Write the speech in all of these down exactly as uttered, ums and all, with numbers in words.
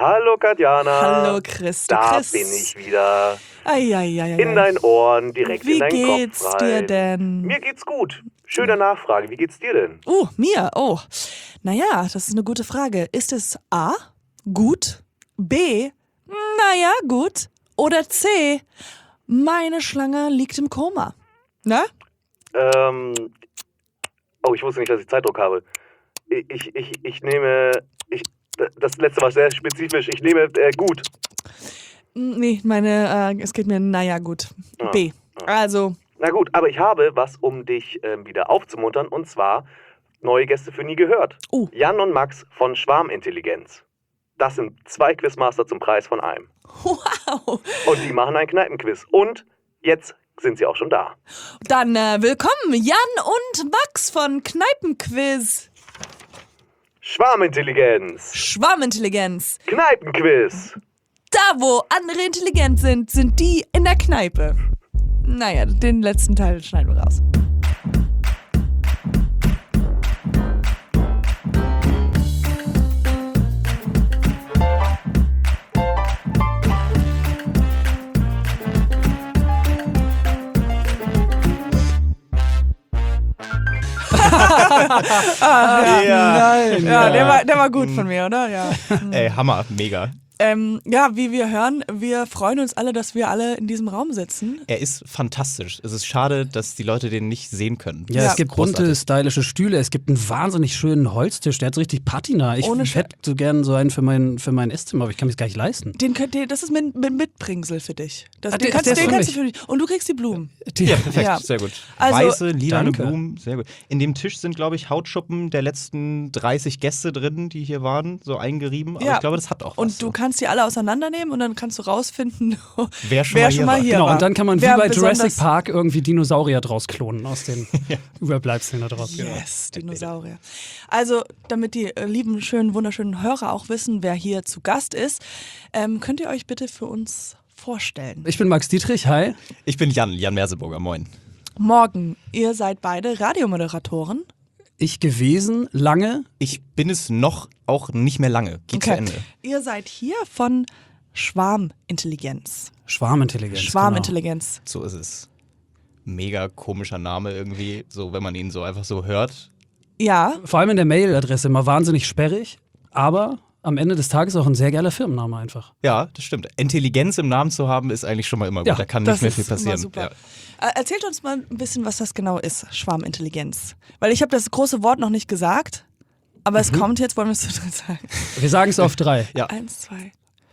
Hallo Katjana. Hallo Chris. Da Chris. bin ich wieder. Eieieiei. In deinen Ohren, direkt Wie in deinen Kopf geht's rein. dir denn? Mir geht's gut. Schöne Nachfrage. Wie geht's dir denn? Oh, mir? Oh. Naja, das ist eine gute Frage. Ist es A, gut, B, naja, gut, oder C, meine Schlange liegt im Koma? Na? Ähm, oh, ich wusste nicht, dass ich Zeitdruck habe. Ich, ich, ich, ich nehme, ich, das letzte war sehr spezifisch. Ich nehme äh, gut. Nee, meine, äh, es geht mir, naja, gut. Ah, B. ah. Also, Na gut, aber ich habe was, um dich ähm, wieder aufzumuntern, und zwar neue Gäste für nie gehört. Oh. Jan und Max von Schwarmintelligenz. Das sind zwei Quizmaster zum Preis von einem. wow. Und die machen ein Kneipenquiz. Und jetzt sind sie auch schon da. Dann äh, willkommen, Jan und Max von Kneipenquiz. Schwarmintelligenz. Schwarmintelligenz. Kneipenquiz. Da, wo andere intelligent sind, sind die in der Kneipe. Naja, den letzten Teil schneiden wir raus. ah, ja, Ja. Nein, ja, der war, der war gut von mir, oder? Ja. Ey, Hammer, mega. Ähm, ja, wie wir hören, wir freuen uns alle, dass wir alle in diesem Raum sitzen. Er ist fantastisch. Es ist schade, dass die Leute den nicht sehen können. Ja, Ja. es gibt bunte, Großartig. stylische Stühle. Es gibt einen wahnsinnig schönen Holztisch. Der hat so richtig Patina. Ich Ohne hätte so gern so einen für mein, für mein Esszimmer, aber ich kann mir das gar nicht leisten. Den könnt ihr, das ist mit, mit Mitbringsel für dich. Das, Ah, den der- kannst, der ist den für kannst du mich. für dich. Und du kriegst die Blumen. Ja, perfekt, Ja. sehr gut. Also, Weiße, lilane danke. Blumen, sehr gut. In dem Tisch sind, glaube ich, Hautschuppen der letzten dreißig Gäste drin, die hier waren, so eingerieben. Aber Ja. ich glaube, das hat auch was. Und du kannst die alle auseinandernehmen und dann kannst du rausfinden, Wer schon wer mal schon hier mal war. hier Genau, war. und dann kann man Wer wie bei besonders- Jurassic Park irgendwie Dinosaurier draus klonen aus den Überbleibseln da draus. Yes, Dinosaurier. Also, damit die äh, lieben, schönen, wunderschönen Hörer auch wissen, wer hier zu Gast ist, ähm, könnt ihr euch bitte für uns vorstellen. Ich bin Max Dietrich, hi. Ich bin Jan, Jan Merseburger, moin. Morgen, ihr seid beide Radiomoderatoren. Ich gewesen, lange. Ich bin es noch auch nicht mehr lange. Geht zu Ende. Ihr seid hier von Schwarmintelligenz. Schwarmintelligenz. Schwarmintelligenz. So ist es. Mega komischer Name irgendwie, so wenn man ihn so einfach so hört. Ja, Genau. Vor allem in der Mailadresse immer wahnsinnig sperrig, aber am Ende des Tages auch ein sehr geiler Firmenname einfach. Ja, das stimmt. Intelligenz im Namen zu haben, ist eigentlich schon mal immer gut. Ja, da kann das nicht mehr ist viel passieren. immer super. Ja. Äh, Erzählt uns mal ein bisschen, was das genau ist, Schwarmintelligenz. Weil ich habe das große Wort noch nicht gesagt, aber es kommt jetzt, wollen wir es so drin sagen. Wir sagen es auf drei. Ja. Eins, zwei.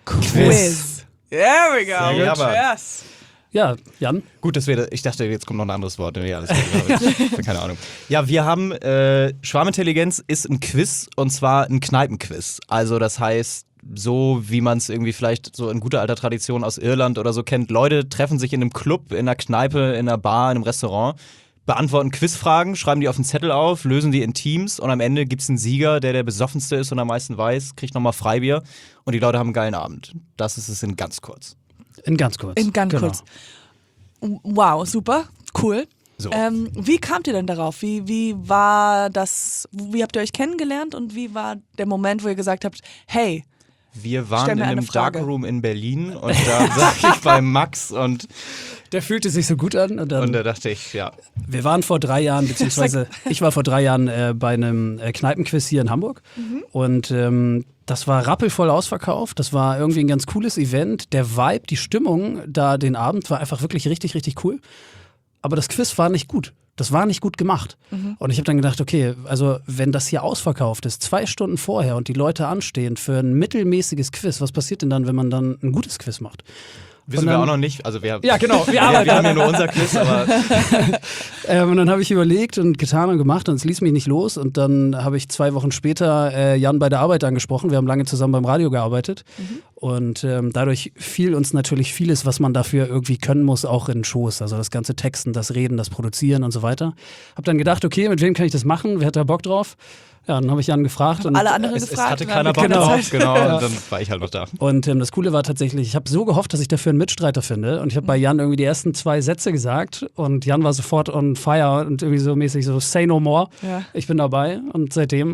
Quiz. There we go. Sehr gut. Yes. Ja, Jan. Gut, dass wir, da- ich dachte, jetzt kommt noch ein anderes Wort. Ja, alles gut. Keine Ahnung. Ja, wir haben, äh, Schwarmintelligenz ist ein Quiz und zwar ein Kneipenquiz. Also das heißt, so wie man es irgendwie vielleicht so in guter alter Tradition aus Irland oder so kennt, Leute treffen sich in einem Club, in einer Kneipe, in einer Bar, in einem Restaurant, beantworten Quizfragen, schreiben die auf einen Zettel auf, lösen die in Teams und am Ende gibt es einen Sieger, der der besoffenste ist und am meisten weiß, kriegt nochmal Freibier und die Leute haben einen geilen Abend. Das ist es in ganz kurz. In ganz kurz. In ganz Genau. kurz. Wow, super, cool. So. Ähm, wie kamt ihr denn darauf? Wie, wie war das, wie habt ihr euch kennengelernt und wie war der Moment, wo ihr gesagt habt, hey, Wir waren Stell in mir eine einem Frage. Darkroom in Berlin und da saß ich bei Max und, Der fühlte sich so gut an und dann. und da dachte ich, ja, Wir waren vor drei Jahren, beziehungsweise ich war vor drei Jahren äh, bei einem äh, Kneipenquiz hier in Hamburg und ähm, das war rappelvoll ausverkauft. Das war irgendwie ein ganz cooles Event. Der Vibe, die Stimmung da den Abend war einfach wirklich richtig, richtig cool. Aber das Quiz war nicht gut. Das war nicht gut gemacht. Und ich habe dann gedacht, okay, also wenn das hier ausverkauft ist, zwei Stunden vorher und die Leute anstehen für ein mittelmäßiges Quiz, was passiert denn dann, wenn man dann ein gutes Quiz macht? wissen Und wir dann- auch noch nicht. Also wir, Ja, genau, wir wir, arbeiten wir haben ja nur unser Quiz, aber Ähm, und dann habe ich überlegt und getan und gemacht und es ließ mich nicht los. Und dann habe ich zwei Wochen später äh, Jan bei der Arbeit angesprochen. Wir haben lange zusammen beim Radio gearbeitet. Und ähm, dadurch fiel uns natürlich vieles, was man dafür irgendwie können muss, auch in den Schoß. Also das ganze Texten, das Reden, das Produzieren und so weiter. Hab dann gedacht, okay, mit wem kann ich das machen? Wer hat da Bock drauf? Ja, dann habe ich Jan gefragt. Und alle anderen es, es gefragt? hatte und keiner dann Bock keine drauf. Zeit. Genau, und dann war ich halt noch da. Und ähm, das Coole war tatsächlich, ich habe so gehofft, dass ich dafür einen Mitstreiter finde. Und ich habe bei Jan irgendwie die ersten zwei Sätze gesagt. Und Jan war sofort on fire und irgendwie so mäßig so, say no more. Ja. Ich bin dabei. Und seitdem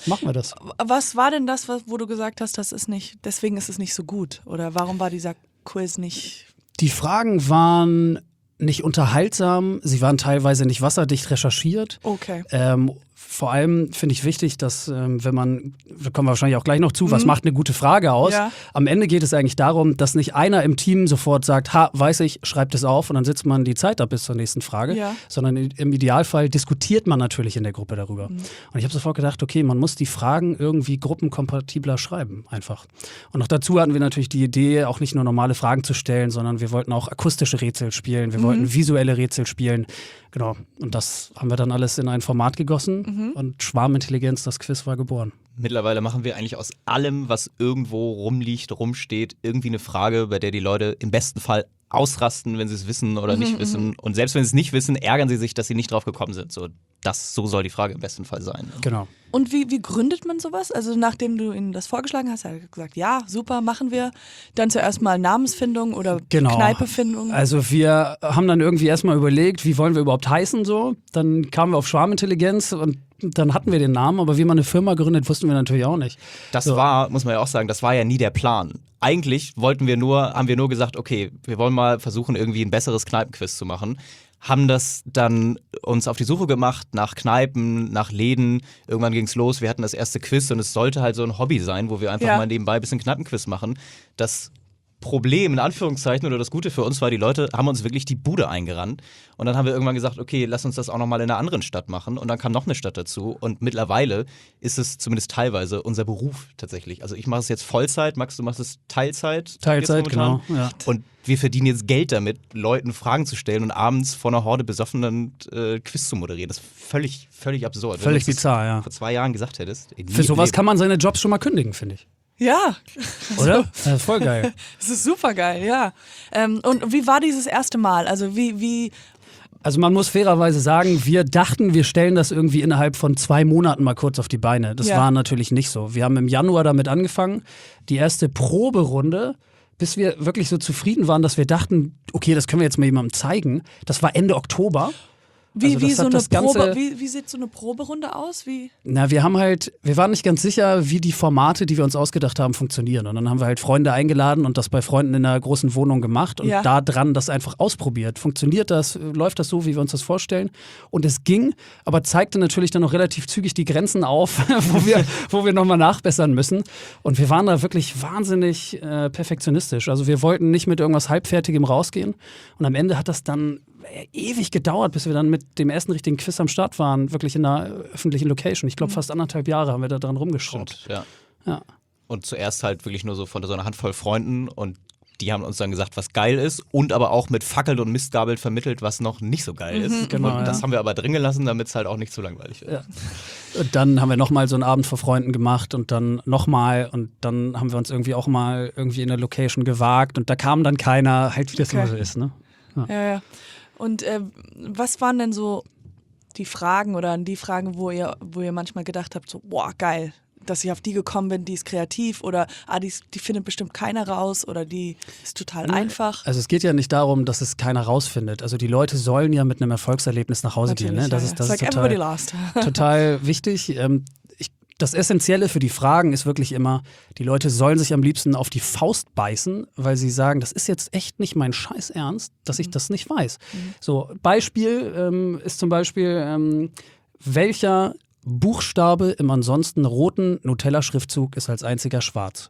machen wir das. Was war denn das, wo du gesagt hast, das ist nicht, deswegen ist es nicht so gut? Oder warum war dieser Quiz nicht? Die Fragen waren nicht unterhaltsam, sie waren teilweise nicht wasserdicht recherchiert. Okay. Ähm, vor allem finde ich wichtig, dass ähm, wenn man, da kommen wir wahrscheinlich auch gleich noch zu, was macht eine gute Frage aus? Ja. Am Ende geht es eigentlich darum, dass nicht einer im Team sofort sagt, ha, weiß ich, schreibt es auf und dann sitzt man die Zeit ab bis zur nächsten Frage, Ja. sondern im Idealfall diskutiert man natürlich in der Gruppe darüber. Und ich habe sofort gedacht, okay, man muss die Fragen irgendwie gruppenkompatibler schreiben, einfach. Und noch dazu hatten wir natürlich die Idee, auch nicht nur normale Fragen zu stellen, sondern wir wollten auch akustische Rätsel spielen, wir Mhm. wollten visuelle Rätsel spielen. Genau. Und das haben wir dann alles in ein Format gegossen Mhm. und Schwarmintelligenz, das Quiz war geboren. Mittlerweile machen wir eigentlich aus allem, was irgendwo rumliegt, rumsteht, irgendwie eine Frage, bei der die Leute im besten Fall ausrasten, wenn sie es wissen oder nicht wissen. Und selbst wenn sie es nicht wissen, ärgern sie sich, dass sie nicht drauf gekommen sind. So, das, so soll die Frage im besten Fall sein. Genau. Und wie, wie gründet man sowas? Also nachdem du ihnen das vorgeschlagen hast, hat er gesagt, ja, super, machen wir. Dann zuerst mal Namensfindung oder Genau. Kneipefindung. Also wir haben dann irgendwie erstmal überlegt, wie wollen wir überhaupt heißen so. Dann kamen wir auf Schwarmintelligenz und dann hatten wir den Namen, aber wie man eine Firma gründet, wussten wir natürlich auch nicht. Das So. war, muss man ja auch sagen, das war ja nie der Plan. Eigentlich wollten wir nur, haben wir nur gesagt, okay, wir wollen mal versuchen, irgendwie ein besseres Kneipenquiz zu machen. Haben das dann uns auf die Suche gemacht nach Kneipen, nach Läden. Irgendwann ging's los, wir hatten das erste Quiz und es sollte halt so ein Hobby sein, wo wir einfach Ja. mal nebenbei ein bisschen Kneipenquiz machen. Das Problem, in Anführungszeichen, oder das Gute für uns war, die Leute haben uns wirklich die Bude eingerannt. Und dann haben wir irgendwann gesagt, okay, lass uns das auch nochmal in einer anderen Stadt machen. Und dann kam noch eine Stadt dazu. Und mittlerweile ist es zumindest teilweise unser Beruf tatsächlich. Also ich mache es jetzt Vollzeit, Max, du machst es Teilzeit. Teilzeit, jetzt momentan. genau. Ja. Und wir verdienen jetzt Geld damit, Leuten Fragen zu stellen und abends vor einer Horde besoffenen äh, Quiz zu moderieren. Das ist völlig, völlig absurd. Wenn Völlig du uns das bizarr, ja. vor zwei Jahren gesagt hättest. ey, nie Für im sowas Leben. kann man seine Jobs schon mal kündigen, finde ich. Ja, Oder? Das ist voll geil. das ist super geil, ja. Ähm, und wie war dieses erste Mal? Also wie, wie, Also man muss fairerweise sagen, wir dachten, wir stellen das irgendwie innerhalb von zwei Monaten mal kurz auf die Beine. Das Ja. war natürlich nicht so. Wir haben im Januar damit angefangen, die erste Proberunde, bis wir wirklich so zufrieden waren, dass wir dachten, okay, das können wir jetzt mal jemandem zeigen. Das war Ende Oktober. wie, Also wie das so hat eine das Ganze- Probe, wie, wie sieht so eine Proberunde aus? Wie? Na, wir haben halt, wir waren nicht ganz sicher, wie die Formate, die wir uns ausgedacht haben, funktionieren. Und dann haben wir halt Freunde eingeladen und das bei Freunden in einer großen Wohnung gemacht und Ja. da dran das einfach ausprobiert. Funktioniert das? Läuft das so, wie wir uns das vorstellen? Und es ging, aber zeigte natürlich dann noch relativ zügig die Grenzen auf, wo wir, wo wir nochmal nachbessern müssen. Und wir waren da wirklich wahnsinnig äh, perfektionistisch. Also wir wollten nicht mit irgendwas Halbfertigem rausgehen. Und am Ende hat das dann ewig gedauert, bis wir dann mit dem ersten richtigen Quiz am Start waren, wirklich in einer öffentlichen Location. Ich glaube, fast anderthalb Jahre haben wir da dran rumgeschraubt. Stimmt, ja. Ja. Und zuerst halt wirklich nur so von so einer Handvoll Freunden und die haben uns dann gesagt, was geil ist und aber auch mit Fackeln und Mistgabeln vermittelt, was noch nicht so geil ist. genau, und das ja. haben wir aber drin gelassen, damit es halt auch nicht zu langweilig wird. Ja. Und dann haben wir nochmal so einen Abend vor Freunden gemacht und dann nochmal und dann haben wir uns irgendwie auch mal irgendwie in eine Location gewagt und da kam dann keiner, halt wie das Okay. immer so ist, ne? Ja, ja. Und äh, was waren denn so die Fragen oder die Fragen, wo ihr, wo ihr manchmal gedacht habt, so, boah, geil, dass ich auf die gekommen bin, die ist kreativ oder ah, die, ist- die findet bestimmt keiner raus oder die ist total einfach. Also es geht ja nicht darum, dass es keiner rausfindet. Also die Leute sollen ja mit einem Erfolgserlebnis nach Hause gehen. Ne? Das ja, ist, das ja. ist It's like everybody total, lost. total wichtig. Ähm, ich, das Essentielle für die Fragen ist wirklich immer, die Leute sollen sich am liebsten auf die Faust beißen, weil sie sagen, das ist jetzt echt nicht mein Scheiß Ernst, dass ich das nicht weiß. So, Beispiel ähm, ist zum Beispiel, ähm, welcher Buchstabe im ansonsten roten Nutella-Schriftzug ist als einziger schwarz?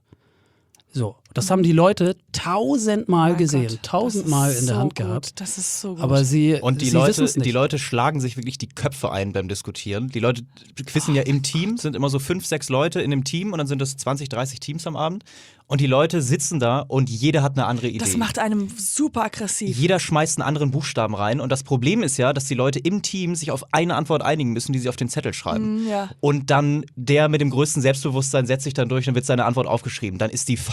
So, das haben die Leute tausendmal Mein gesehen, Gott, tausendmal das ist in der so Hand gut. gehabt. Das ist so gut. Aber sie, Und die sie Leute, wissen's nicht. die Leute schlagen sich wirklich die Köpfe ein beim Diskutieren. Die Leute quizzen ja im Team, sind immer so fünf, sechs Leute in einem Team und dann sind es zwanzig, dreißig Teams am Abend. Und die Leute sitzen da und jeder hat eine andere Idee. das macht einem super aggressiv. Jeder schmeißt einen anderen Buchstaben rein. Und das Problem ist ja, dass die Leute im Team sich auf eine Antwort einigen müssen, die sie auf den Zettel schreiben. Mm, ja. Und dann der mit dem größten Selbstbewusstsein setzt sich dann durch und wird seine Antwort aufgeschrieben. Dann ist die falsch. Dann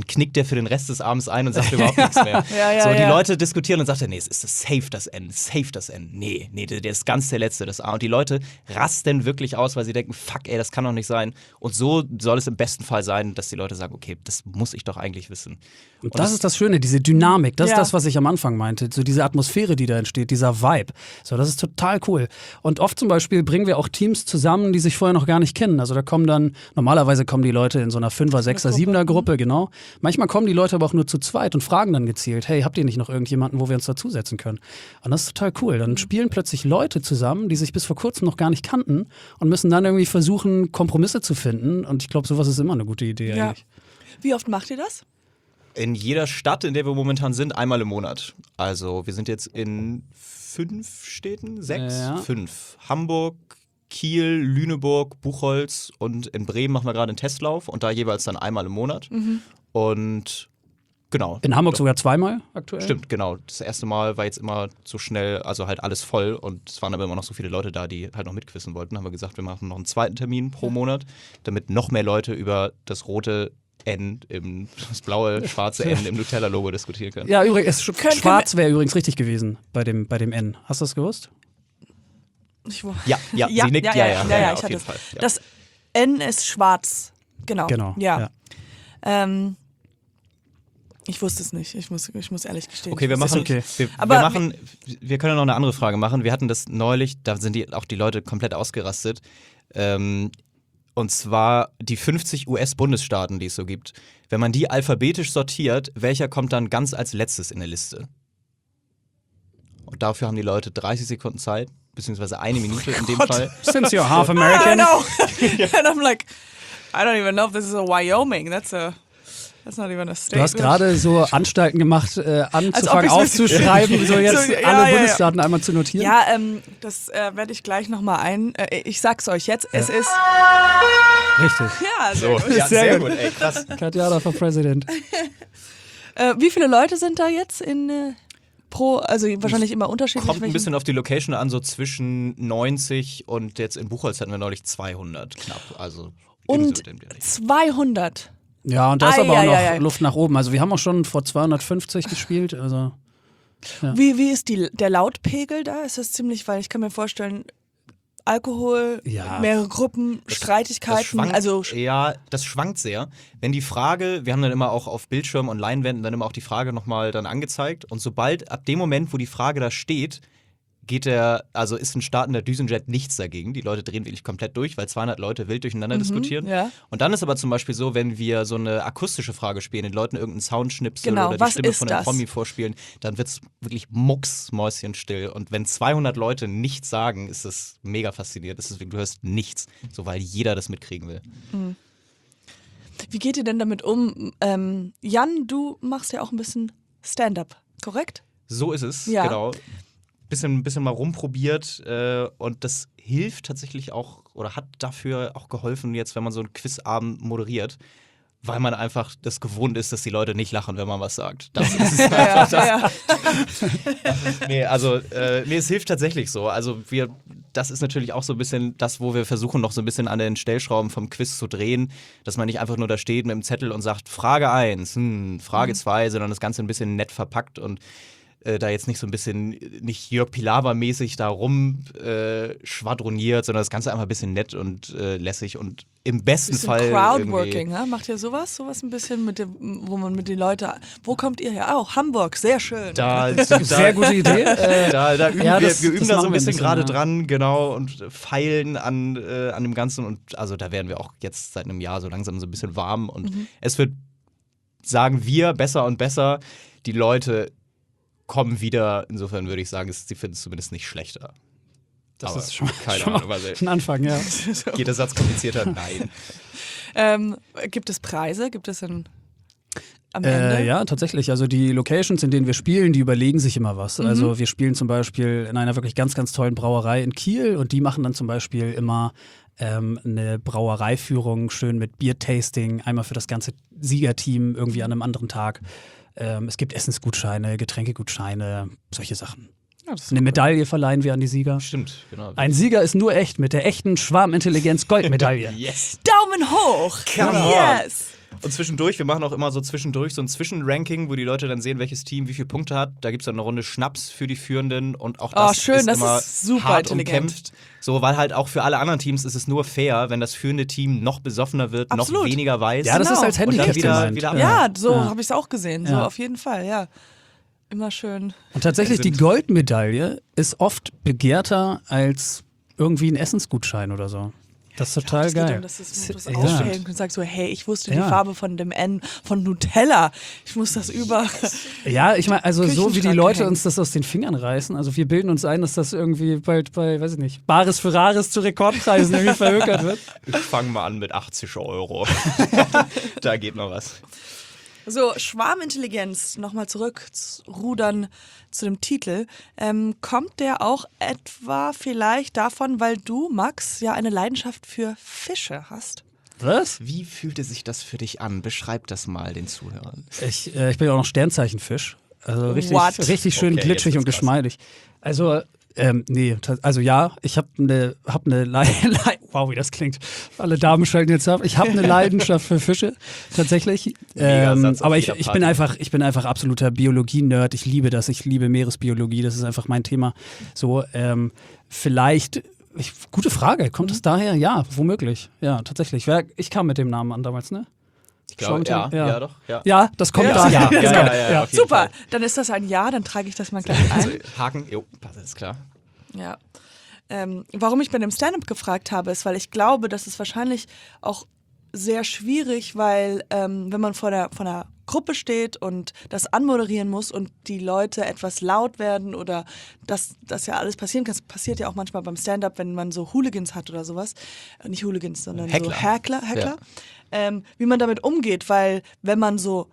knickt der für den Rest des Abends ein und sagt überhaupt nichts mehr. Ja, ja, so, die ja. Leute diskutieren und sagt er, nee, es ist das safe das Ende, safe das Ende. Nee, nee, der, der ist ganz der Letzte, das A. Und die Leute rasten wirklich aus, weil sie denken, fuck, ey, das kann doch nicht sein. Und so soll es im besten Fall sein, dass die Leute sagen, okay, das muss ich doch eigentlich wissen. Und das, das ist das Schöne, diese Dynamik, das Ja. ist das, was ich am Anfang meinte, so diese Atmosphäre, die da entsteht, dieser Vibe. So, das ist total cool. Und oft zum Beispiel bringen wir auch Teams zusammen, die sich vorher noch gar nicht kennen. Also da kommen dann, normalerweise kommen die Leute in so einer Fünfer, Sechser, Siebener Gruppe, genau. Manchmal kommen die Leute aber auch nur zu zweit und fragen dann gezielt, hey, habt ihr nicht noch irgendjemanden, wo wir uns dazusetzen können? Und das ist total cool. Dann spielen plötzlich Leute zusammen, die sich bis vor kurzem noch gar nicht kannten und müssen dann irgendwie versuchen, Kompromisse zu finden. Und ich glaube, sowas ist immer eine gute Idee Ja. eigentlich. Wie oft macht ihr das? In jeder Stadt, in der wir momentan sind, einmal im Monat. Also wir sind jetzt in fünf Städten, sechs, Ja. fünf. Hamburg, Kiel, Lüneburg, Buchholz und in Bremen machen wir gerade einen Testlauf und da jeweils dann einmal im Monat. Mhm. Und genau. In Hamburg sogar zweimal aktuell? Stimmt, genau. Das erste Mal war jetzt immer so schnell, also halt alles voll und es waren aber immer noch so viele Leute da, die halt noch mitquissen wollten. Haben wir gesagt, wir machen noch einen zweiten Termin pro Monat, damit noch mehr Leute über das rote N im, das blaue, schwarze N im Nutella-Logo diskutieren können. Ja, übrigens, sch Können- schwarz wäre übrigens richtig gewesen bei dem, bei dem N. Hast du das gewusst? Ich, wo- Ja, ja, sie nickt, ja, ja, ja, ja, ich auf hatte jeden es. Fall. Ja. Das N ist schwarz. Genau. Genau. Ja. ja. Ähm, ich wusste es nicht. Ich muss, ich muss ehrlich gestehen. Okay, wir Ich wusste machen, es wir, Aber wir machen, wir können noch eine andere Frage machen. Wir hatten das neulich, da sind die, auch die Leute komplett ausgerastet. Ähm, und zwar die fünfzig U S-Bundesstaaten, die es so gibt. Wenn man die alphabetisch sortiert, welcher kommt dann ganz als letztes in der Liste? Und dafür haben die Leute dreißig Sekunden Zeit, beziehungsweise eine Minute in dem Fall. Since you're half I American. know. And I'm like, I don't even know if this is a Wyoming. That's a, that's not even a state. Du hast gerade so Anstalten gemacht, äh, anzufangen ich's aufzuschreiben, so jetzt So, ja, alle ja, ja. Bundesstaaten einmal zu notieren. Ja, ähm, das äh, werde ich gleich nochmal ein. Äh, ich sag's euch jetzt. Es ist. Richtig. Ja, sehr So, gut. ja, Sehr sehr gut. gut, ey, krass. Katjana for President. Äh, wie viele Leute sind da jetzt in äh, pro, also wahrscheinlich immer unterschiedlich. Kommt ein welchen- bisschen auf die Location an, so zwischen neunzig und jetzt in Buchholz hatten wir neulich zweihundert knapp. Also Und so dem Bereich. zweihundert. Ja, und da ist Ei, aber auch ei, noch ei, ei. Luft nach oben. Also wir haben auch schon vor zweihundertfünfzig gespielt. Also Ja. Wie, wie ist die, der Lautpegel da? Ist das ziemlich, weil ich kann mir vorstellen, Alkohol, Ja. mehrere Gruppen, Das Streitigkeiten, schwankt, also ja, das schwankt sehr. Wenn die Frage, wir haben dann immer auch auf Bildschirmen und Leinwänden dann immer auch die Frage nochmal dann angezeigt. Und sobald, ab dem Moment, wo die Frage da steht, geht der, also ist ein startender Düsenjet nichts dagegen. Die Leute drehen wirklich komplett durch, weil zweihundert Leute wild durcheinander diskutieren. ja. Und dann ist aber zum Beispiel so, wenn wir so eine akustische Frage spielen, den Leuten irgendeinen Soundschnipsel Genau, oder die was Stimme ist von einem das? Promi vorspielen, dann wird es wirklich mucksmäuschenstill. Und wenn zweihundert Leute nichts sagen, ist das mega faszinierend. Das ist, du hörst nichts, so weil jeder das mitkriegen will. wie geht ihr denn damit um? Ähm, Jan, du machst ja auch ein bisschen Stand-up, korrekt? So ist es, Ja. genau. Bisschen, bisschen mal rumprobiert äh, und das hilft tatsächlich auch oder hat dafür auch geholfen, jetzt, wenn man so einen Quizabend moderiert, weil man einfach das gewohnt ist, dass die Leute nicht lachen, wenn man was sagt. Das ist einfach das. ja. Nee, also, äh, nee, es hilft tatsächlich so. Also, wir, das ist natürlich auch so ein bisschen das, wo wir versuchen, noch so ein bisschen an den Stellschrauben vom Quiz zu drehen, dass man nicht einfach nur da steht mit dem Zettel und sagt, Frage eins, hm, Frage zwei, sondern das Ganze ein bisschen nett verpackt und äh, da jetzt nicht so ein bisschen, nicht Jörg Pilawa-mäßig da rum äh, schwadroniert, sondern das Ganze einfach ein bisschen nett und äh, lässig und im besten Bisschen Fall Crowdworking, ne? Macht ihr sowas? Sowas ein bisschen mit dem, wo man mit den Leuten. Wo kommt ihr her? Oh, Hamburg, sehr schön. Da, da, Sehr gute Idee. Äh, Da, da üben Ja, wir, das- wir üben das da so machen ein wir ein bisschen bisschen, gerade ja. dran, genau, und feilen an, äh, an dem Ganzen. Und also da werden wir auch jetzt seit einem Jahr so langsam so ein bisschen warm. Und Mhm. es wird, sagen wir, besser und besser. Die Leute kommen wieder. Insofern würde ich sagen, es, sie finden es zumindest nicht schlechter. Das Aber ist schon, keine schon Ahnung, mal was ein Anfang, ja. geht der Satz komplizierter? Nein. Ähm, gibt es Preise? Gibt es ein am Ende? Äh, ja, tatsächlich. Also die Locations, in denen wir spielen, die überlegen sich immer was. Mhm. Also wir spielen zum Beispiel in einer wirklich ganz, ganz tollen Brauerei in Kiel und die machen dann zum Beispiel immer ähm, eine Brauereiführung, schön mit Biertasting, einmal für das ganze Siegerteam irgendwie an einem anderen Tag. Ähm, es gibt Essensgutscheine, Getränkegutscheine, solche Sachen. Ja, das ist Eine cool. Medaille verleihen wir an die Sieger. Stimmt, genau. Ein Sieger ist nur echt mit der echten Schwarmintelligenz Goldmedaille. Yes. Daumen hoch! Come on. Yes! Und zwischendurch, wir machen auch immer so zwischendurch so ein Zwischenranking, wo die Leute dann sehen, welches Team wie viele Punkte hat. Da gibt es dann eine Runde Schnaps für die Führenden und auch das Oh, schön, ist das immer ist super hart intelligent. umkämpft. So, weil halt auch für alle anderen Teams ist es nur fair, wenn das führende Team noch besoffener wird, Absolut. noch weniger weiß. Ja, das Genau. ist als Und dann Handicap wieder- gemeint. wieder ab- Ja, so Ja. habe ich es auch gesehen. So Ja. auf jeden Fall, ja. Immer schön. Und tatsächlich, die Goldmedaille ist oft begehrter als irgendwie ein Essensgutschein oder so. Das ist total Das geht geil. um, dass das, du das Ja. aufhellen und sagst so, hey, ich wusste Ja. die Farbe von dem N von Nutella. Ich muss das über. Ja, ich meine, also so wie die Küchenschrank Leute hängen. uns das aus den Fingern reißen, also wir bilden uns ein, dass das irgendwie bald bei, weiß ich nicht, Bares für Rares zu Rekordpreisen irgendwie verhökert wird. Ich fange mal an mit achtzig Euro. Da geht noch was. So, Schwarmintelligenz, nochmal zurück, rudern zu dem Titel. Ähm, kommt der auch etwa vielleicht davon, weil du, Max, ja eine Leidenschaft für Fische hast? Was? Wie fühlte sich das für dich an? Beschreib das mal den Zuhörern. Ich, äh, ich bin ja auch noch Sternzeichenfisch. Also richtig, What? richtig schön Okay, glitschig jetzt und wird's krass. geschmeidig. Also, ähm, nee, ta- also ja, ich habe eine, hab eine Le Le wow, wie das klingt. Alle Damen schalten jetzt ab. Ich habe eine Leidenschaft für Fische, tatsächlich. Mega Ähm, Satz auf aber ich, jeder ich Party. bin einfach, ich bin einfach absoluter Biologie-Nerd. Ich liebe das. Ich liebe Meeresbiologie. Das ist einfach mein Thema. So, ähm, vielleicht. Ich, gute Frage. Kommt es daher? Ja, womöglich. Ja, tatsächlich. Wer, ich kam mit dem Namen an damals, ne? Ich glaube, ja, Ja. ja, doch. Ja. Ja, das kommt Ja. daher. Ja, ja, ja, ja, Ja. auf jeden Super, Fall. dann ist das ein Ja, dann trage ich das mal gleich Also, ein. Haken, jo, passt, ist klar. Ja. Ähm, warum ich bei dem Stand-up gefragt habe, ist, weil ich glaube, das ist wahrscheinlich auch sehr schwierig, weil ähm, wenn man vor der, vor einer Gruppe steht und das anmoderieren muss und die Leute etwas laut werden oder dass das ja alles passieren kann, das passiert ja auch manchmal beim Stand-up, wenn man so Hooligans hat oder sowas, Äh, nicht Hooligans, sondern Heckler. so Heckler, Heckler. Ja. Ähm, wie man damit umgeht, weil wenn man so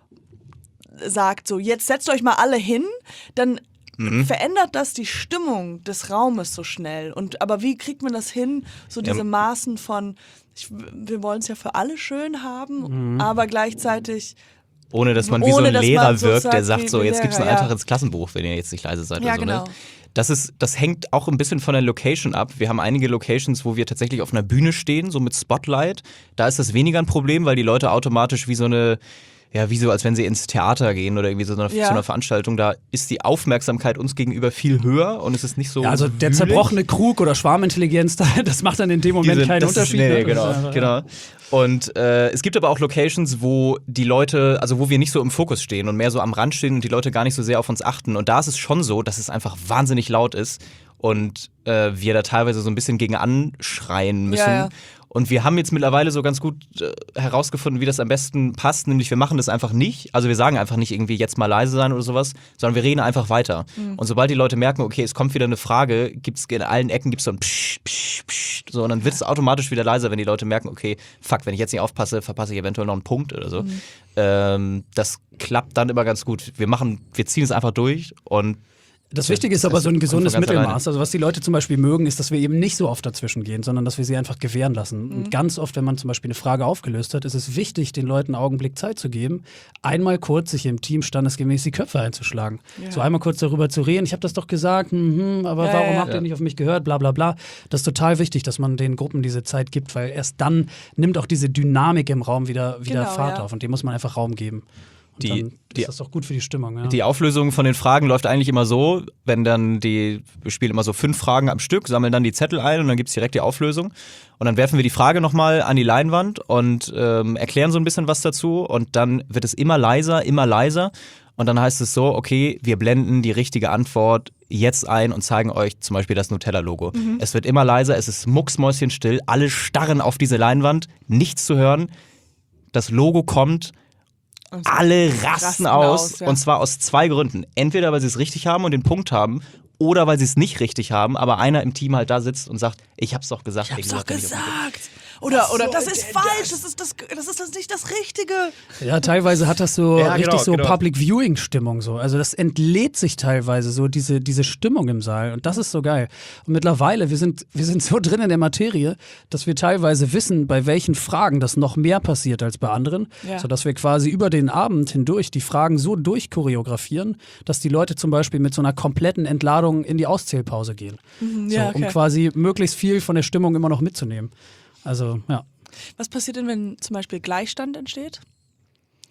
sagt, so jetzt setzt euch mal alle hin, dann verändert das die Stimmung des Raumes so schnell. Und aber wie kriegt man das hin, so diese Ja. Maßen von, ich, wir wollen es ja für alle schön haben, aber gleichzeitig Ohne, dass man wie so Ohne, ein dass Lehrer man so wirkt, der sagt, sagt wie- so, wie jetzt gibt's einen Lehrer, Eintrag ja. ins Klassenbuch, wenn ihr jetzt nicht leise seid Ja, oder so. genau. Ne? Das, ist, das hängt auch ein bisschen von der Location ab. Wir haben einige Locations, wo wir tatsächlich auf einer Bühne stehen, so mit Spotlight. Da ist das weniger ein Problem, weil die Leute automatisch wie so eine, ja, wie so, als wenn sie ins Theater gehen oder irgendwie so eine, Ja. zu einer Veranstaltung, da ist die Aufmerksamkeit uns gegenüber viel höher und es ist nicht so. Ja, also der wühlig. zerbrochene Krug oder Schwarmintelligenz, das macht dann in dem Moment Diese- keinen das ist- Unterschied. Nee, ne? nee, Das genau, ist einfach- genau. Und äh, es gibt aber auch Locations, wo die Leute, also wo wir nicht so im Fokus stehen und mehr so am Rand stehen und die Leute gar nicht so sehr auf uns achten. Und da ist es schon so, dass es einfach wahnsinnig laut ist und äh, wir da teilweise so ein bisschen gegen anschreien müssen. Ja, ja. Und wir haben jetzt mittlerweile so ganz gut äh, herausgefunden, wie das am besten passt. Nämlich wir machen das einfach nicht. Also wir sagen einfach nicht irgendwie jetzt mal leise sein oder sowas, sondern wir reden einfach weiter. Und sobald die Leute merken, okay, es kommt wieder eine Frage, gibt's in allen Ecken gibt's so ein Psch, Psch, Psch. So, und dann wird es automatisch wieder leiser, wenn die Leute merken, okay, fuck, wenn ich jetzt nicht aufpasse, verpasse ich eventuell noch einen Punkt oder so. Ähm, das klappt dann immer ganz gut. Wir machen, wir ziehen es einfach durch und Das Wichtige ist aber Das so ein kommt gesundes von ganz Mittelmaß. Also was die Leute zum Beispiel mögen, ist, dass wir eben nicht so oft dazwischen gehen, sondern dass wir sie einfach gewähren lassen. Und ganz oft, wenn man zum Beispiel eine Frage aufgelöst hat, ist es wichtig, den Leuten einen Augenblick Zeit zu geben, einmal kurz sich im Team standesgemäß die Köpfe einzuschlagen. Ja. So einmal kurz darüber zu reden, ich habe das doch gesagt, mhm, aber Ja, warum ja, ja. habt ihr nicht auf mich gehört, bla bla bla. Das ist total wichtig, dass man den Gruppen diese Zeit gibt, weil erst dann nimmt auch diese Dynamik im Raum wieder, wieder Genau, Fahrt ja. auf und dem muss man einfach Raum geben. Und Die- dann die- ist das doch gut für die Stimmung. Ja. die Auflösung von den Fragen läuft eigentlich immer so, wenn dann die, wir spielen immer so fünf Fragen am Stück, sammeln dann die Zettel ein und dann gibt's direkt die Auflösung. Und dann werfen wir die Frage nochmal an die Leinwand und ähm, erklären so ein bisschen was dazu und dann wird es immer leiser, immer leiser. Und dann heißt es so, okay, wir blenden die richtige Antwort jetzt ein und zeigen euch zum Beispiel das Nutella-Logo. Es wird immer leiser, es ist mucksmäuschenstill, alle starren auf diese Leinwand, nichts zu hören. Das Logo kommt, Und alle rasten rasten aus, aus, ja. und zwar aus zwei Gründen. Entweder, weil sie es richtig haben und den Punkt haben, oder weil sie es nicht richtig haben, aber einer im Team halt da sitzt und sagt, ich hab's doch gesagt. Ich hab's wie doch wenn ich auf den Punkt- gesagt. Oder, oder das ist falsch, das ist das, das ist das nicht das Richtige. Ja, teilweise hat das so Ja, richtig genau, so genau. Public Viewing Stimmung so. Also das entlädt sich teilweise so diese diese Stimmung im Saal und das ist so geil. Und mittlerweile wir sind wir sind so drin in der Materie, dass wir teilweise wissen, bei welchen Fragen das noch mehr passiert als bei anderen, Ja. sodass wir quasi über den Abend hindurch die Fragen so durchchoreografieren, dass die Leute zum Beispiel mit so einer kompletten Entladung in die Auszählpause gehen, so, ja, um okay. quasi möglichst viel von der Stimmung immer noch mitzunehmen. Also ja. Was passiert denn, wenn zum Beispiel Gleichstand entsteht?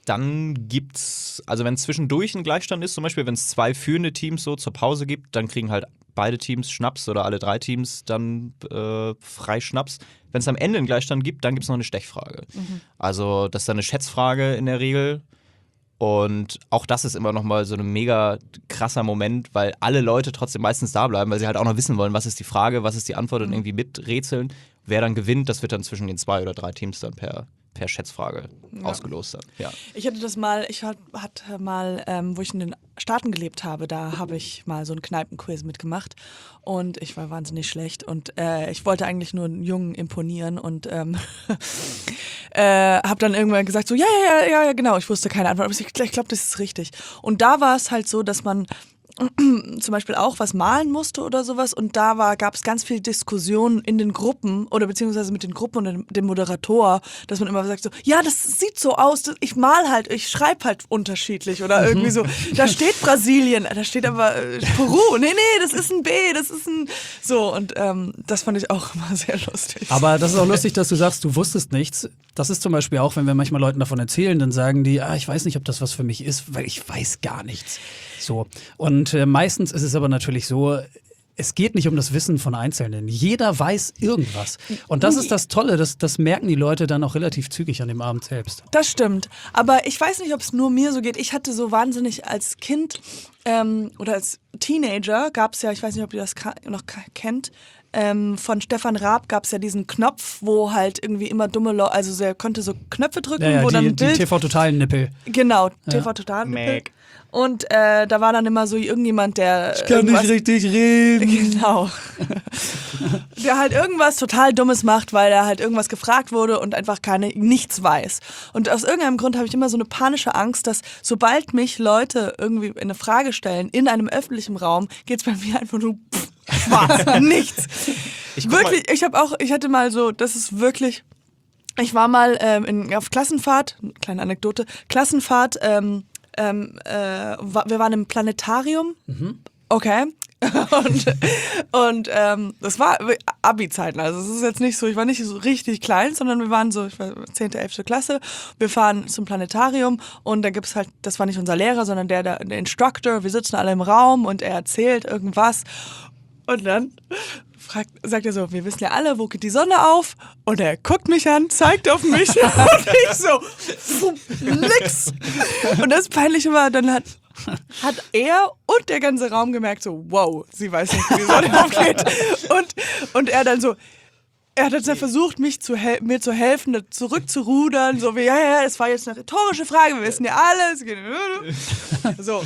dann gibt's, also wenn zwischendurch ein Gleichstand ist, zum Beispiel, wenn es zwei führende Teams so zur Pause gibt, dann kriegen halt beide Teams Schnaps oder alle drei Teams dann äh, frei Schnaps. Wenn es am Ende einen Gleichstand gibt, dann gibt es noch eine Stechfrage. Mhm. Also das ist dann eine Schätzfrage in der Regel. Und auch das ist immer noch mal so ein mega krasser Moment, weil alle Leute trotzdem meistens da bleiben, weil sie halt auch noch wissen wollen, was ist die Frage, was ist die Antwort und irgendwie miträtseln. Wer dann gewinnt, das wird dann zwischen den zwei oder drei Teams dann per per Schätzfrage ja. ausgelost dann. Ja. Ich hatte das mal, ich hatte mal, ähm, wo ich in den Staaten gelebt habe, da habe ich mal so einen Kneipenquiz mitgemacht und ich war wahnsinnig schlecht und äh, ich wollte eigentlich nur einen Jungen imponieren und ähm, äh, habe dann irgendwann gesagt so, ja, ja, ja, ja, genau, ich wusste keine Antwort, aber ich, ich glaube, das ist richtig. Und da war es halt so, dass man zum Beispiel auch was malen musste oder sowas und da war gab es ganz viel Diskussionen in den Gruppen oder beziehungsweise mit den Gruppen und dem, dem Moderator, dass man immer sagt so, ja, das sieht so aus, ich mal halt, ich schreibe halt unterschiedlich oder irgendwie so, da steht Brasilien, da steht aber äh, Peru, nee, nee, das ist ein B, das ist ein, so und ähm, das fand ich auch immer sehr lustig. Aber das ist auch lustig, dass du sagst, du wusstest nichts. Das ist zum Beispiel auch, wenn wir manchmal Leuten davon erzählen, dann sagen die, ah, ich weiß nicht, ob das was für mich ist, weil ich weiß gar nichts. So. Und äh, meistens ist es aber natürlich so, es geht nicht um das Wissen von Einzelnen. Jeder weiß irgendwas. Und das ist das Tolle, das, das merken die Leute dann auch relativ zügig an dem Abend selbst. Das stimmt. Aber ich weiß nicht, ob es nur mir so geht. Ich hatte so wahnsinnig als Kind ähm, oder als Teenager gab es ja, ich weiß nicht, ob ihr das noch kennt, Ähm, von Stefan Raab gab es ja diesen Knopf, wo halt irgendwie immer dumme Leute, also er konnte so Knöpfe drücken, ja, ja, wo die, dann ein die Bild... T V-Total-Nippel. Genau, ja. T V-Total-Nippel. Und äh, da war dann immer so irgendjemand, der Ich kann nicht richtig reden. Genau. Der halt irgendwas total Dummes macht, weil er halt irgendwas gefragt wurde und einfach keine nichts weiß. Und aus irgendeinem Grund habe ich immer so eine panische Angst, dass sobald mich Leute irgendwie eine Frage stellen in einem öffentlichen Raum, geht es bei mir einfach nur pff, schwarz, nichts. Ich wirklich, ich habe auch, ich hatte mal so, das ist wirklich, ich war mal ähm, in, auf Klassenfahrt, kleine Anekdote, Klassenfahrt, ähm, ähm, äh, wir waren im Planetarium, mhm. okay, und, und ähm, das war Abi-Zeiten, also es ist jetzt nicht so, ich war nicht so richtig klein, sondern wir waren so, ich war zehnte, elfte Klasse, wir fahren zum Planetarium und da gibt's halt, das war nicht unser Lehrer, sondern der, der, der Instructor, wir sitzen alle im Raum und er erzählt irgendwas und dann fragt, sagt er so, wir wissen ja alle, wo geht die Sonne auf? Und er guckt mich an, zeigt auf mich und ich so, pfuh, nix. Und das Peinliche war, dann hat, hat er und der ganze Raum gemerkt so, wow, sie weiß nicht, wie die Sonne aufgeht. Und, und er dann so, er hat dann versucht, mich zu hel- mir zu helfen, zurückzurudern, so wie, ja, ja, es war jetzt eine rhetorische Frage, wir wissen ja alles. So.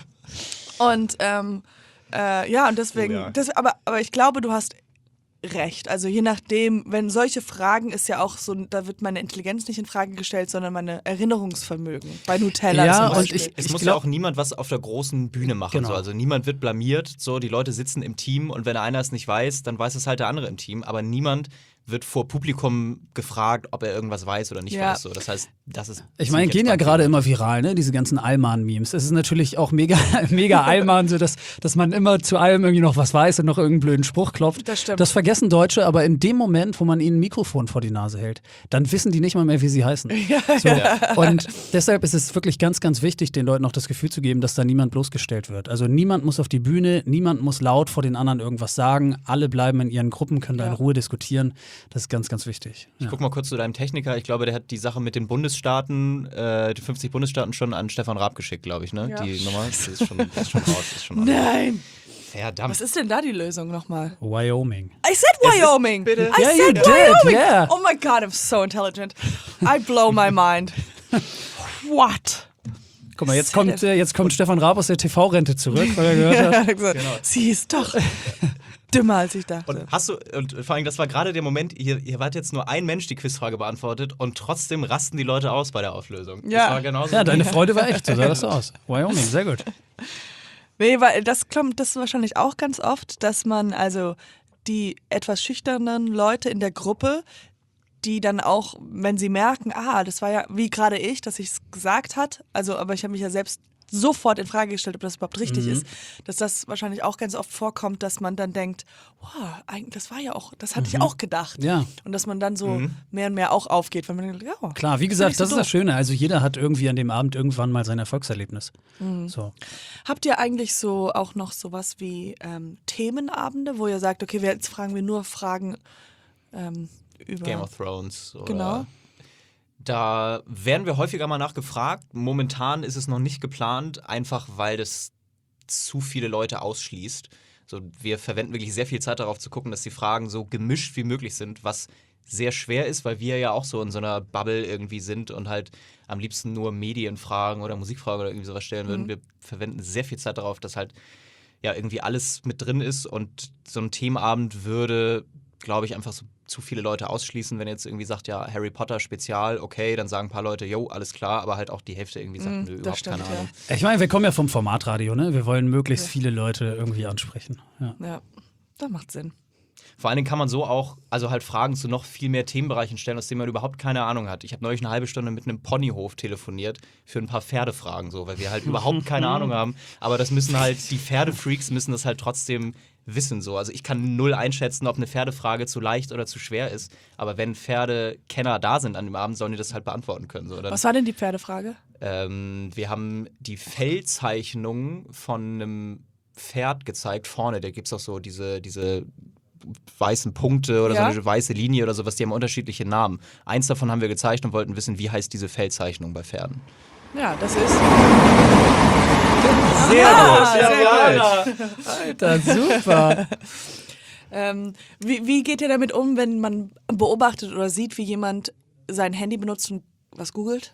Und, ähm, Äh, ja, und deswegen, oh ja. Das, aber, aber ich glaube, du hast recht. Also je nachdem, wenn solche Fragen ist ja auch so, da wird meine Intelligenz nicht in Frage gestellt, sondern meine Erinnerungsvermögen. Bei Nutella ja, zum und Beispiel. ich, es ich muss glaub, ja auch niemand was auf der großen Bühne machen. Genau. So. Also niemand wird blamiert. So, die Leute sitzen im Team und wenn einer es nicht weiß, dann weiß es halt der andere im Team. Aber niemand wird vor Publikum gefragt, ob er irgendwas weiß oder nicht ja. weiß. So. Das heißt, das ist. Ich meine, gehen ja gerade immer viral, ne? Diese ganzen Allmann-Memes. Es ist natürlich auch mega, mega Allmann, so dass, dass man immer zu allem irgendwie noch was weiß und noch irgendeinen blöden Spruch klopft. Das stimmt. Das vergessen Deutsche, aber in dem Moment, wo man ihnen ein Mikrofon vor die Nase hält, dann wissen die nicht mal mehr, wie sie heißen. Ja, so. ja. Und deshalb ist es wirklich ganz, ganz wichtig, den Leuten auch das Gefühl zu geben, dass da niemand bloßgestellt wird. Also niemand muss auf die Bühne, niemand muss laut vor den anderen irgendwas sagen. Alle bleiben in ihren Gruppen, können da in Ja. Ruhe diskutieren. Das ist ganz, ganz wichtig. Ich Ja. guck mal kurz zu deinem Techniker. Ich glaube, der hat die Sache mit den Bundesstaaten, äh, die fünfzig Bundesstaaten schon an Stefan Raab geschickt, glaube ich, ne? Ja. Die Nummer. Das ist schon, das ist schon raus. Das ist schon raus. Nein! Verdammt. Was ist denn da die Lösung nochmal? Wyoming. I said Wyoming! bitte. I Yeah, said you did, Wyoming! yeah. Oh my God, I'm so intelligent. I blow my mind. What? Guck mal, jetzt kommt, äh, jetzt kommt Stefan Raab aus der T V-Rente zurück, weil er gehört hat. Ja, genau. Sie ist doch dümmer, als ich dachte. Und hast du, und vor allem, das war gerade der Moment, hier, hier hat jetzt nur ein Mensch die Quizfrage beantwortet und trotzdem rasten die Leute aus bei der Auflösung. Ja. Das war genauso. Ja, deine Freude war echt, so sah das aus. Wyoming, sehr gut. Nee, weil das kommt das wahrscheinlich auch ganz oft, dass man also die etwas schüchternen Leute in der Gruppe, die dann auch, wenn sie merken, ah, das war ja wie gerade ich, dass ich es gesagt hat, also aber ich habe mich ja selbst sofort in Frage gestellt, ob das überhaupt richtig Mhm. ist, dass das wahrscheinlich auch ganz oft vorkommt, dass man dann denkt, wow, eigentlich, das war ja auch, das hatte ich auch gedacht. Ja. Und dass man dann so mehr und mehr auch aufgeht, weil man denkt, ja. Klar, wie find gesagt, ich so das ist das doof. Schöne. Also jeder hat irgendwie an dem Abend irgendwann mal sein Erfolgserlebnis. So. Habt ihr eigentlich so auch noch sowas wie ähm, Themenabende, wo ihr sagt, okay, wir, jetzt fragen wir nur Fragen ähm, über Game of Thrones. Oder Genau. Da werden wir häufiger mal nachgefragt. Momentan ist es noch nicht geplant, einfach weil das zu viele Leute ausschließt. So, wir verwenden wirklich sehr viel Zeit darauf zu gucken, dass die Fragen so gemischt wie möglich sind, was sehr schwer ist, weil wir ja auch so in so einer Bubble irgendwie sind und halt am liebsten nur Medienfragen oder Musikfragen oder irgendwie sowas stellen würden. Mhm. Wir verwenden sehr viel Zeit darauf, dass halt ja irgendwie alles mit drin ist und so ein Themenabend würde, glaube ich, einfach so zu viele Leute ausschließen, wenn jetzt irgendwie sagt, ja, Harry Potter Spezial, okay, dann sagen ein paar Leute, jo, alles klar, aber halt auch die Hälfte irgendwie sagt, Mm, nö, das überhaupt stimmt, keine ja. Ahnung. Ich meine, wir kommen ja vom Formatradio, ne? Wir wollen möglichst Ja. viele Leute irgendwie ansprechen. Ja. Ja, das macht Sinn. Vor allen Dingen kann man so auch, also halt Fragen zu noch viel mehr Themenbereichen stellen, aus denen man überhaupt keine Ahnung hat. Ich habe neulich eine halbe Stunde mit einem Ponyhof telefoniert für ein paar Pferdefragen, so, weil wir halt überhaupt keine Ahnung haben. Aber das müssen halt, die Pferdefreaks müssen das halt trotzdem wissen, so. Also ich kann null einschätzen, ob eine Pferdefrage zu leicht oder zu schwer ist. Aber wenn Pferdekenner da sind an dem Abend, sollen die das halt beantworten können. So. Dann, Was war denn die Pferdefrage? ähm, wir haben die Fellzeichnung von einem Pferd gezeigt, vorne. Da gibt es auch so diese, diese weißen Punkte oder Ja. so eine weiße Linie oder sowas, die haben unterschiedliche Namen. Eins davon haben wir gezeigt und wollten wissen, wie heißt diese Fellzeichnung bei Pferden. Ja, das ist. Sehr Ah, gut, sehr Alter, super. Ähm, wie, wie geht ihr damit um, wenn man beobachtet oder sieht, wie jemand sein Handy benutzt und was googelt?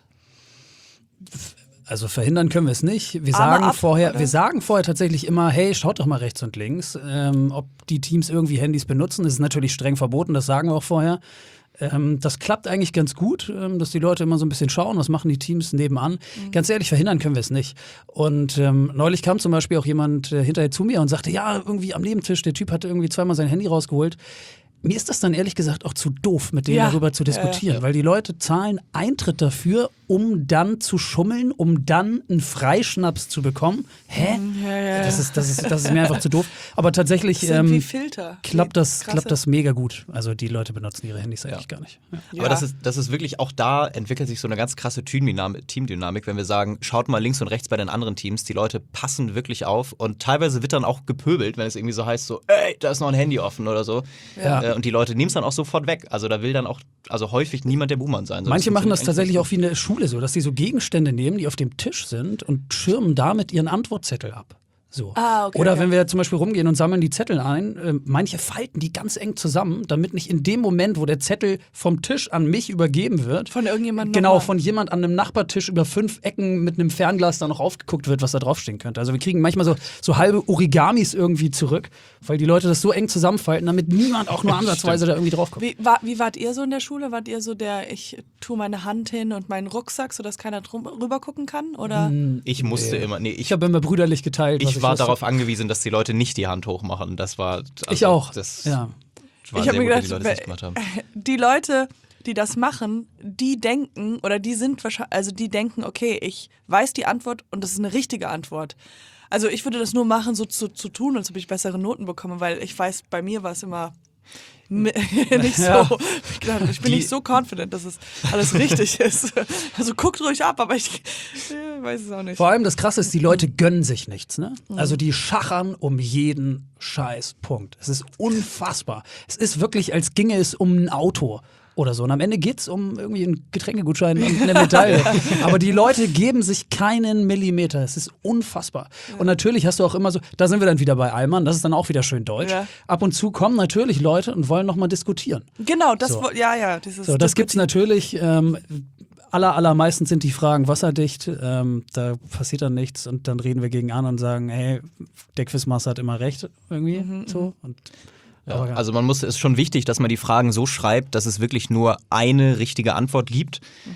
Also verhindern können wir es nicht. Wir Arme sagen, ab, vorher, oder? wir sagen vorher tatsächlich immer, hey, schaut doch mal rechts und links, ähm, ob die Teams irgendwie Handys benutzen. Das ist natürlich streng verboten, das sagen wir auch vorher. Ähm, das klappt eigentlich ganz gut, ähm, dass die Leute immer so ein bisschen schauen, was machen die Teams nebenan. Mhm. Ganz ehrlich, verhindern können wir es nicht. Und ähm, neulich kam zum Beispiel auch jemand äh, hinterher zu mir und sagte, ja, irgendwie am Nebentisch, der Typ hatte irgendwie zweimal sein Handy rausgeholt. Mir ist das dann ehrlich gesagt auch zu doof, mit denen Ja. darüber zu diskutieren, Ja. weil die Leute zahlen Eintritt dafür, um dann zu schummeln, um dann einen Freischnaps zu bekommen. Hä? Ja, ja, Das ist, das ist, das ist mir einfach zu doof. Aber tatsächlich das sind wie ähm, Filter. klappt, das, Krasse- klappt das mega gut. Also die Leute benutzen ihre Handys eigentlich gar nicht. Ja. Ja. Aber das ist, das ist wirklich, auch da entwickelt sich so eine ganz krasse Teamdynamik, Teamdynamik, wenn wir sagen, schaut mal links und rechts bei den anderen Teams, die Leute passen wirklich auf und teilweise wird dann auch gepöbelt, wenn es irgendwie so heißt, so, ey, da ist noch ein Handy offen oder so. Ja. Äh, und die Leute nehmen es dann auch sofort weg. Also da will dann auch, also häufig niemand der Buhmann sein. So, Manche machen das funktioniert tatsächlich eigentlich auch wie in der Schule so, dass sie so Gegenstände nehmen, die auf dem Tisch sind und schirmen damit ihren Antwortzettel ab. So. Ah, okay, Oder ja. wenn wir zum Beispiel rumgehen und sammeln die Zettel ein, äh, manche falten die ganz eng zusammen, damit nicht in dem Moment, wo der Zettel vom Tisch an mich übergeben wird, Von irgendjemandem genau, nochmal. von jemand an einem Nachbartisch über fünf Ecken mit einem Fernglas da noch aufgeguckt wird, was da draufstehen könnte. Also wir kriegen manchmal so, so halbe Origamis irgendwie zurück, weil die Leute das so eng zusammenfalten, damit niemand auch nur ansatzweise da irgendwie drauf guckt. Wie, war, wie wart ihr so in der Schule? Wart ihr so der, ich tue meine Hand hin und meinen Rucksack, sodass keiner drum, rüber gucken kann? Oder? so. Ich musste Nee. immer, nee, Ich ich, habe immer brüderlich geteilt. was ich war wusste. darauf angewiesen, dass die Leute nicht die Hand hochmachen. Das war, also, Ich auch. Das Ja. war Ich sehr hab mir gut, gedacht, wie die Leute das nicht gemacht haben. Die Leute, die das machen, die denken oder die sind wahrscheinlich, also die denken, okay, ich weiß die Antwort und das ist eine richtige Antwort. Also ich würde das nur machen, so zu, zu tun, als ob ich bessere Noten bekomme, weil ich weiß, bei mir war es immer mi- nicht so. Ja. Ich, glaub, ich bin Die- nicht so confident, dass es alles richtig ist. Also guckt ruhig ab, aber ich, ich weiß es auch nicht. Vor allem das Krasse ist, die Leute gönnen sich nichts. Ne? Also die schachern um jeden Scheißpunkt. Es ist unfassbar. Es ist wirklich, als ginge es um ein Auto oder so. Und am Ende geht es um irgendwie einen Getränkegutschein und eine Medaille. Aber die Leute geben sich keinen Millimeter. Es ist unfassbar. Und natürlich hast du auch immer so, da sind wir dann wieder bei Allmann, das ist dann auch wieder schön deutsch. Ja. Ab und zu kommen natürlich Leute und wollen nochmal diskutieren. Genau, das, So. wo- ja, ja. Dieses So, das gibt's Diskutieren. natürlich. Ähm, aller, allermeistens sind die Fragen wasserdicht. Ähm, da passiert dann nichts und dann reden wir gegen an und sagen, hey, der Quizmaster hat immer recht irgendwie. Mhm, so. Und, Ja, aber ja. also man muss, es ist schon wichtig, dass man die Fragen so schreibt, dass es wirklich nur eine richtige Antwort gibt.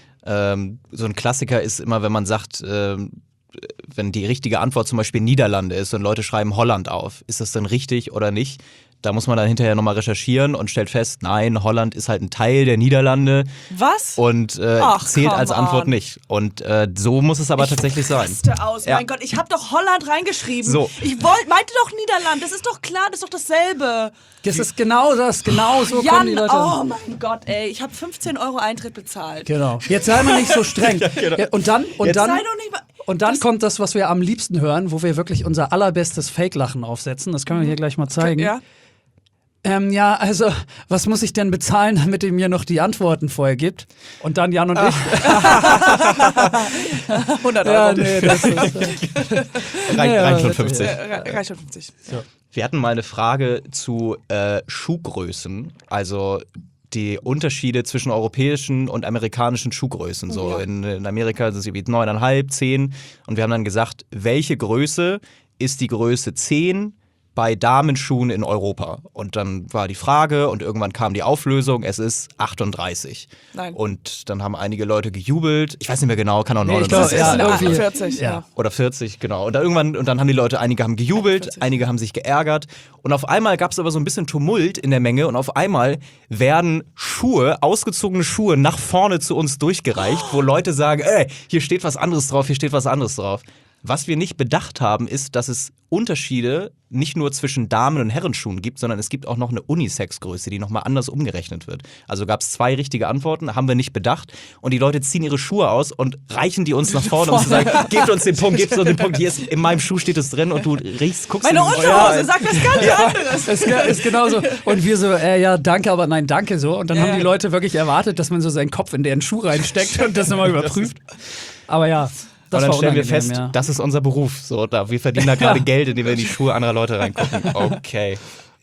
Ähm, so ein Klassiker ist immer, wenn man sagt, ähm, wenn die richtige Antwort zum Beispiel Niederlande ist und Leute schreiben Holland auf, ist das dann richtig oder nicht? Da muss man dann hinterher nochmal recherchieren und stellt fest, nein, Holland ist halt ein Teil der Niederlande Was? und äh, Ach, zählt come als Antwort on. nicht. Und äh, so muss es aber Ich tatsächlich sein. raste aus. Ja. Mein Gott, ich habe doch Holland reingeschrieben. So. Ich wollt, meinte doch Niederland. Das ist doch klar, das ist doch dasselbe. Das ist genau das, genau so kommen Jan, die Leute. oh mein Gott, ey. Ich habe fünfzehn Euro Eintritt bezahlt. Genau. Jetzt sei mal nicht so streng. Ja, und dann, und Jetzt dann, Sei doch nicht mal... und dann das- kommt das, was wir am liebsten hören, wo wir wirklich unser allerbestes Fake-Lachen aufsetzen. Das können wir hier gleich mal zeigen. Ja. Ähm, ja, also, was muss ich denn bezahlen, damit ihr mir noch die Antworten vorher gibt? Und dann Jan und ich. hundert Euro. Ja, nee, das ist, Rein, Ja, rein schon das- fünfzig. Äh, reicht schon fünfzig. Wir hatten mal eine Frage zu äh, Schuhgrößen, also die Unterschiede zwischen europäischen und amerikanischen Schuhgrößen. So Ja. in, in Amerika sind sie wie neuneinhalb, zehn. Und wir haben dann gesagt, welche Größe ist die Größe zehn bei Damenschuhen in Europa? Und dann war die Frage und irgendwann kam die Auflösung, es ist achtunddreißig. Nein. Und dann haben einige Leute gejubelt. Ich weiß nicht mehr genau, kann auch Nee, ich neununddreißig glaub, Das ja, ist sein. irgendwie- achtundvierzig, ja. ja. Oder vierzig, genau. Und dann irgendwann, und dann haben die Leute, einige haben gejubelt, einundvierzig. einige haben sich geärgert. Und auf einmal gab es aber so ein bisschen Tumult in der Menge und auf einmal werden Schuhe, ausgezogene Schuhe nach vorne zu uns durchgereicht, wo Leute sagen, ey, hier steht was anderes drauf, hier steht was anderes drauf. Was wir nicht bedacht haben, ist, dass es Unterschiede nicht nur zwischen Damen- und Herrenschuhen gibt, sondern es gibt auch noch eine Unisex-Größe, die nochmal anders umgerechnet wird. Also gab es zwei richtige Antworten, haben wir nicht bedacht. Und die Leute ziehen ihre Schuhe aus und reichen die uns nach vorne, um zu sagen, gebt uns den Punkt, gebt uns den Punkt. Hier ist, in meinem Schuh steht es drin und du riechst, guckst Meine in den- Unterhose Ja, sagt was ganz anderes. ist, ge- ist genauso. Und wir so, äh, ja, danke, aber nein, danke so. Und dann Ja, haben die ja. Leute wirklich erwartet, dass man so seinen Kopf in deren Schuh reinsteckt und das nochmal überprüft. Aber ja, das und dann war stellen wir unangenehm, fest, ja. das ist unser Beruf. So, da, wir verdienen da gerade Geld, indem wir in die Schuhe anderer Leute reingucken. Okay.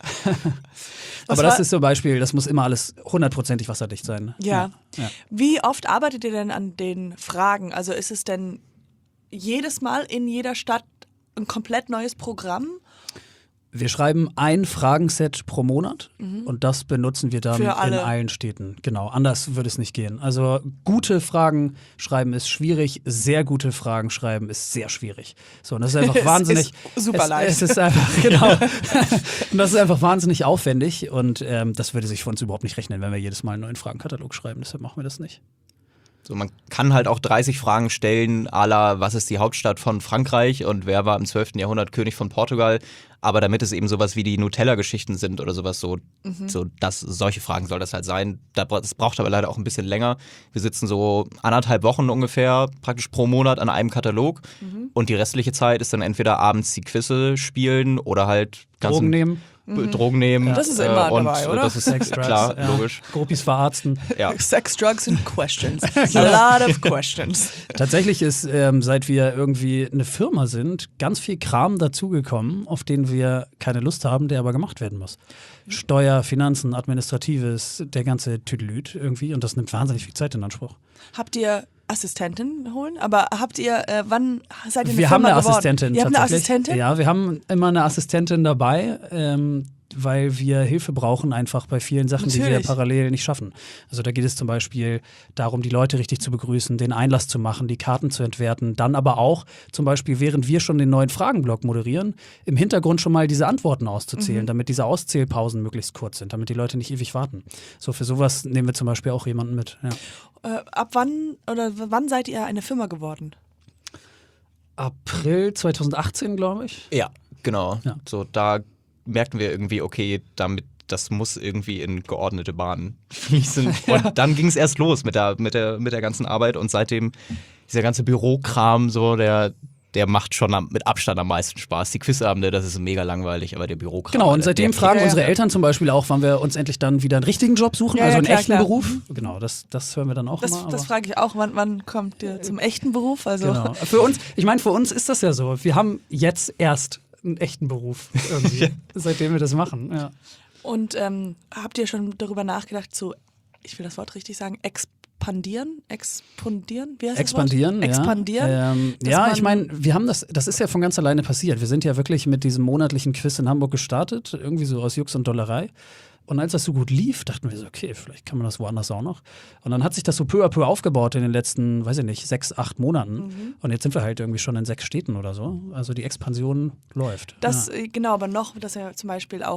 Aber Was das war- ist zum Beispiel, das muss immer alles hundertprozentig wasserdicht sein. Ja. Ja. Wie oft arbeitet ihr denn an den Fragen? Also ist es denn jedes Mal in jeder Stadt ein komplett neues Programm? Wir schreiben ein Fragenset pro Monat und das benutzen wir dann Für alle. in allen Städten. Genau, anders würde es nicht gehen. Also gute Fragen schreiben ist schwierig, sehr gute Fragen schreiben ist sehr schwierig. So, und das ist einfach Es wahnsinnig. ist super es, leicht. Es ist einfach, genau. Und das ist einfach wahnsinnig aufwendig und ähm, das würde sich für uns überhaupt nicht rechnen, wenn wir jedes Mal einen neuen Fragenkatalog schreiben. Deshalb machen wir das nicht. So, man kann halt auch dreißig Fragen stellen, à la, was ist die Hauptstadt von Frankreich und wer war im zwölften Jahrhundert König von Portugal. Aber damit es eben sowas wie die Nutella-Geschichten sind oder sowas so, so das, solche Fragen soll das halt sein. Da bra- Das braucht aber leider auch ein bisschen länger. Wir sitzen so anderthalb Wochen ungefähr praktisch pro Monat an einem Katalog und die restliche Zeit ist dann entweder abends die Quizze spielen oder halt ganz Drogen nehmen, B- Drogen nehmen. Das ist immer und dabei, oder? Das ist Sex, Drugs, klar, ja. logisch. Gruppis verarzten. Ja. Sex, Drugs and Questions. A lot of questions. Tatsächlich ist, ähm, seit wir irgendwie eine Firma sind, ganz viel Kram dazugekommen, auf den wir keine Lust haben, der aber gemacht werden muss. Steuer, Finanzen, Administratives, der ganze Tüdelüt irgendwie und das nimmt wahnsinnig viel Zeit in Anspruch. Habt ihr Assistentin holen? Aber habt ihr, äh, wann seid ihr eine Wir haben Firma eine geworden? Assistentin Ihr habt eine tatsächlich. Assistentin? Ja, wir haben immer eine Assistentin dabei, ähm, weil wir Hilfe brauchen einfach bei vielen Sachen, die wir Natürlich. parallel nicht schaffen. Also da geht es zum Beispiel darum, die Leute richtig zu begrüßen, den Einlass zu machen, die Karten zu entwerten, dann aber auch zum Beispiel, während wir schon den neuen Fragenblock moderieren, im Hintergrund schon mal diese Antworten auszuzählen, damit diese Auszählpausen möglichst kurz sind, damit die Leute nicht ewig warten. So für sowas nehmen wir zum Beispiel auch jemanden mit. Ja. Äh, ab wann oder w- wann seid ihr eine Firma geworden? April zweitausendachtzehn, glaube ich. Ja, genau. Ja. So, da merkten wir irgendwie, okay, damit, das muss irgendwie in geordnete Bahnen fließen. Und dann ging es erst los mit der, mit, der, mit der ganzen Arbeit und seitdem dieser ganze Bürokram, so, der, der macht schon am, mit Abstand am meisten Spaß. Die Quizabende, das ist mega langweilig, aber der Bürokram. Genau, und der- seitdem der fragen Ja, ja. unsere Eltern zum Beispiel auch, wann wir uns endlich dann wieder einen richtigen Job suchen, Ja, also ja, einen klar, echten klar. Beruf. Genau, das, das hören wir dann auch Das, immer. das aber- frage ich auch. Wann, wann kommt ihr zum echten Beruf? Also Genau. Für uns, ich meine, für uns ist das ja so. Wir haben jetzt erst einen echten Beruf, irgendwie, seitdem wir das machen. Ja. Und ähm, habt ihr schon darüber nachgedacht, zu, ich will das Wort richtig sagen, expandieren? Expandieren? Wie heißt Expandieren, das Wort? Expandieren? ja. Ähm, Dass ja, man- ich meine, wir haben das, das ist ja von ganz alleine passiert. Wir sind ja wirklich mit diesem monatlichen Quiz in Hamburg gestartet, irgendwie so aus Jux und Dollerei. Und als das so gut lief, dachten wir so, okay, vielleicht kann man das woanders auch noch. Und dann hat sich das so peu à peu aufgebaut in den letzten, weiß ich nicht, sechs, acht Monaten. Mhm. Und jetzt sind wir halt irgendwie schon in sechs Städten oder so. Also die Expansion läuft. Das, ja. äh, genau, aber noch, dass ihr zum Beispiel auch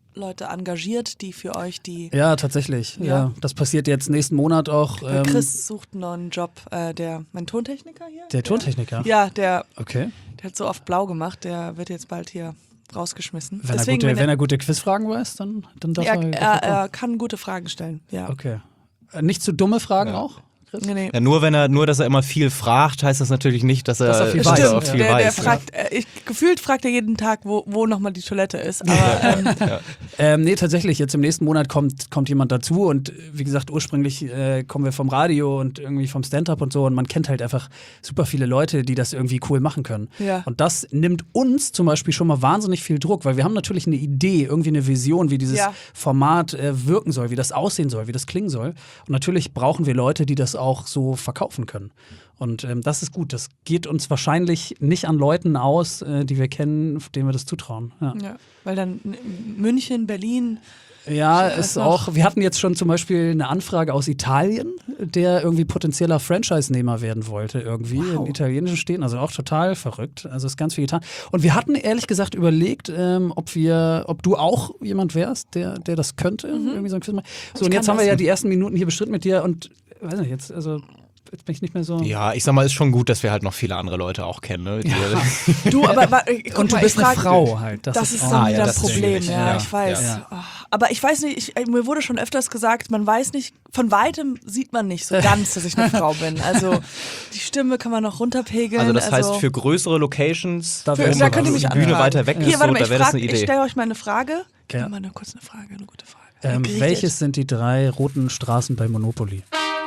Leute engagiert, die für euch die... Ja, tatsächlich. Ja. Ja. Das passiert jetzt nächsten Monat auch. Äh, Ähm, Chris sucht einen neuen Job. Äh, der, mein Tontechniker hier? der Tontechniker. Ja, der, Okay. der hat so oft blau gemacht, der wird jetzt bald hier rausgeschmissen. Wenn, Deswegen, er gute, wenn wenn er gute Quizfragen weiß, dann, dann darf er, er. er, er kann gute Fragen stellen, ja. Okay. Äh, Nicht zu dumme Fragen auch? Chris? Nee, nee. Ja, nur wenn er, nur dass er immer viel fragt, heißt das natürlich nicht, dass er, Dass er viel dass weiß. er auch Stimmt, viel der, der weiß. fragt, äh, ich, gefühlt fragt er jeden Tag, wo, wo nochmal die Toilette ist. Aber ähm, Ähm, nee, tatsächlich. Jetzt im nächsten Monat kommt, kommt jemand dazu und äh, wie gesagt, ursprünglich äh, kommen wir vom Radio und irgendwie vom Stand-Up und so und man kennt halt einfach super viele Leute, die das irgendwie cool machen können. Ja. Und das nimmt uns zum Beispiel schon mal wahnsinnig viel Druck, weil wir haben natürlich eine Idee, irgendwie eine Vision, wie dieses Ja. Format äh, wirken soll, wie das aussehen soll, wie das klingen soll. Und natürlich brauchen wir Leute, die das auch so verkaufen können. Und ähm, das ist gut. Das geht uns wahrscheinlich nicht an Leuten aus, äh, die wir kennen, denen wir das zutrauen. Ja. ja, weil dann München, Berlin. Ja, Ich weiß ist noch. auch, wir hatten jetzt schon zum Beispiel eine Anfrage aus Italien, der irgendwie potenzieller Franchise-Nehmer werden wollte, irgendwie Wow. in italienischen Städten, also auch total verrückt. Also ist ganz viel getan. Und wir hatten ehrlich gesagt überlegt, ähm, ob wir, ob du auch jemand wärst, der, der das könnte, irgendwie so ein Quiz machen. So, Ich und jetzt kann haben wir das. ja die ersten Minuten hier bestritten mit dir und weiß nicht, jetzt, also jetzt bin ich nicht mehr so. Ja, ich sag mal, ist schon gut, dass wir halt noch viele andere Leute auch kennen. Ne? Die, Du, aber, aber guck Und du mal, bist ich eine frag, Frau halt. Das, Das ist auch- dann Ah, ja, wieder ein das ist Problem, schwierig. ja, Ja, ich weiß. ja. Ah, Aber ich weiß nicht, ich, mir wurde schon öfters gesagt, man weiß nicht, von weitem sieht man nicht so ganz, dass ich eine Frau bin. Also die Stimme kann man noch runterpegeln. also das heißt, für größere Locations, Da wo wär- da man könnt ihr mich die Bühne anfragen. weiter weg Hier, ist, so, warte mal, da ich, wäre das frag, eine ich Idee. stelle euch mal eine Frage. Ja. Ja. Mal eine kurze Frage, eine gute Frage. Ähm, Richtig. welches sind die drei roten Straßen bei Monopoly?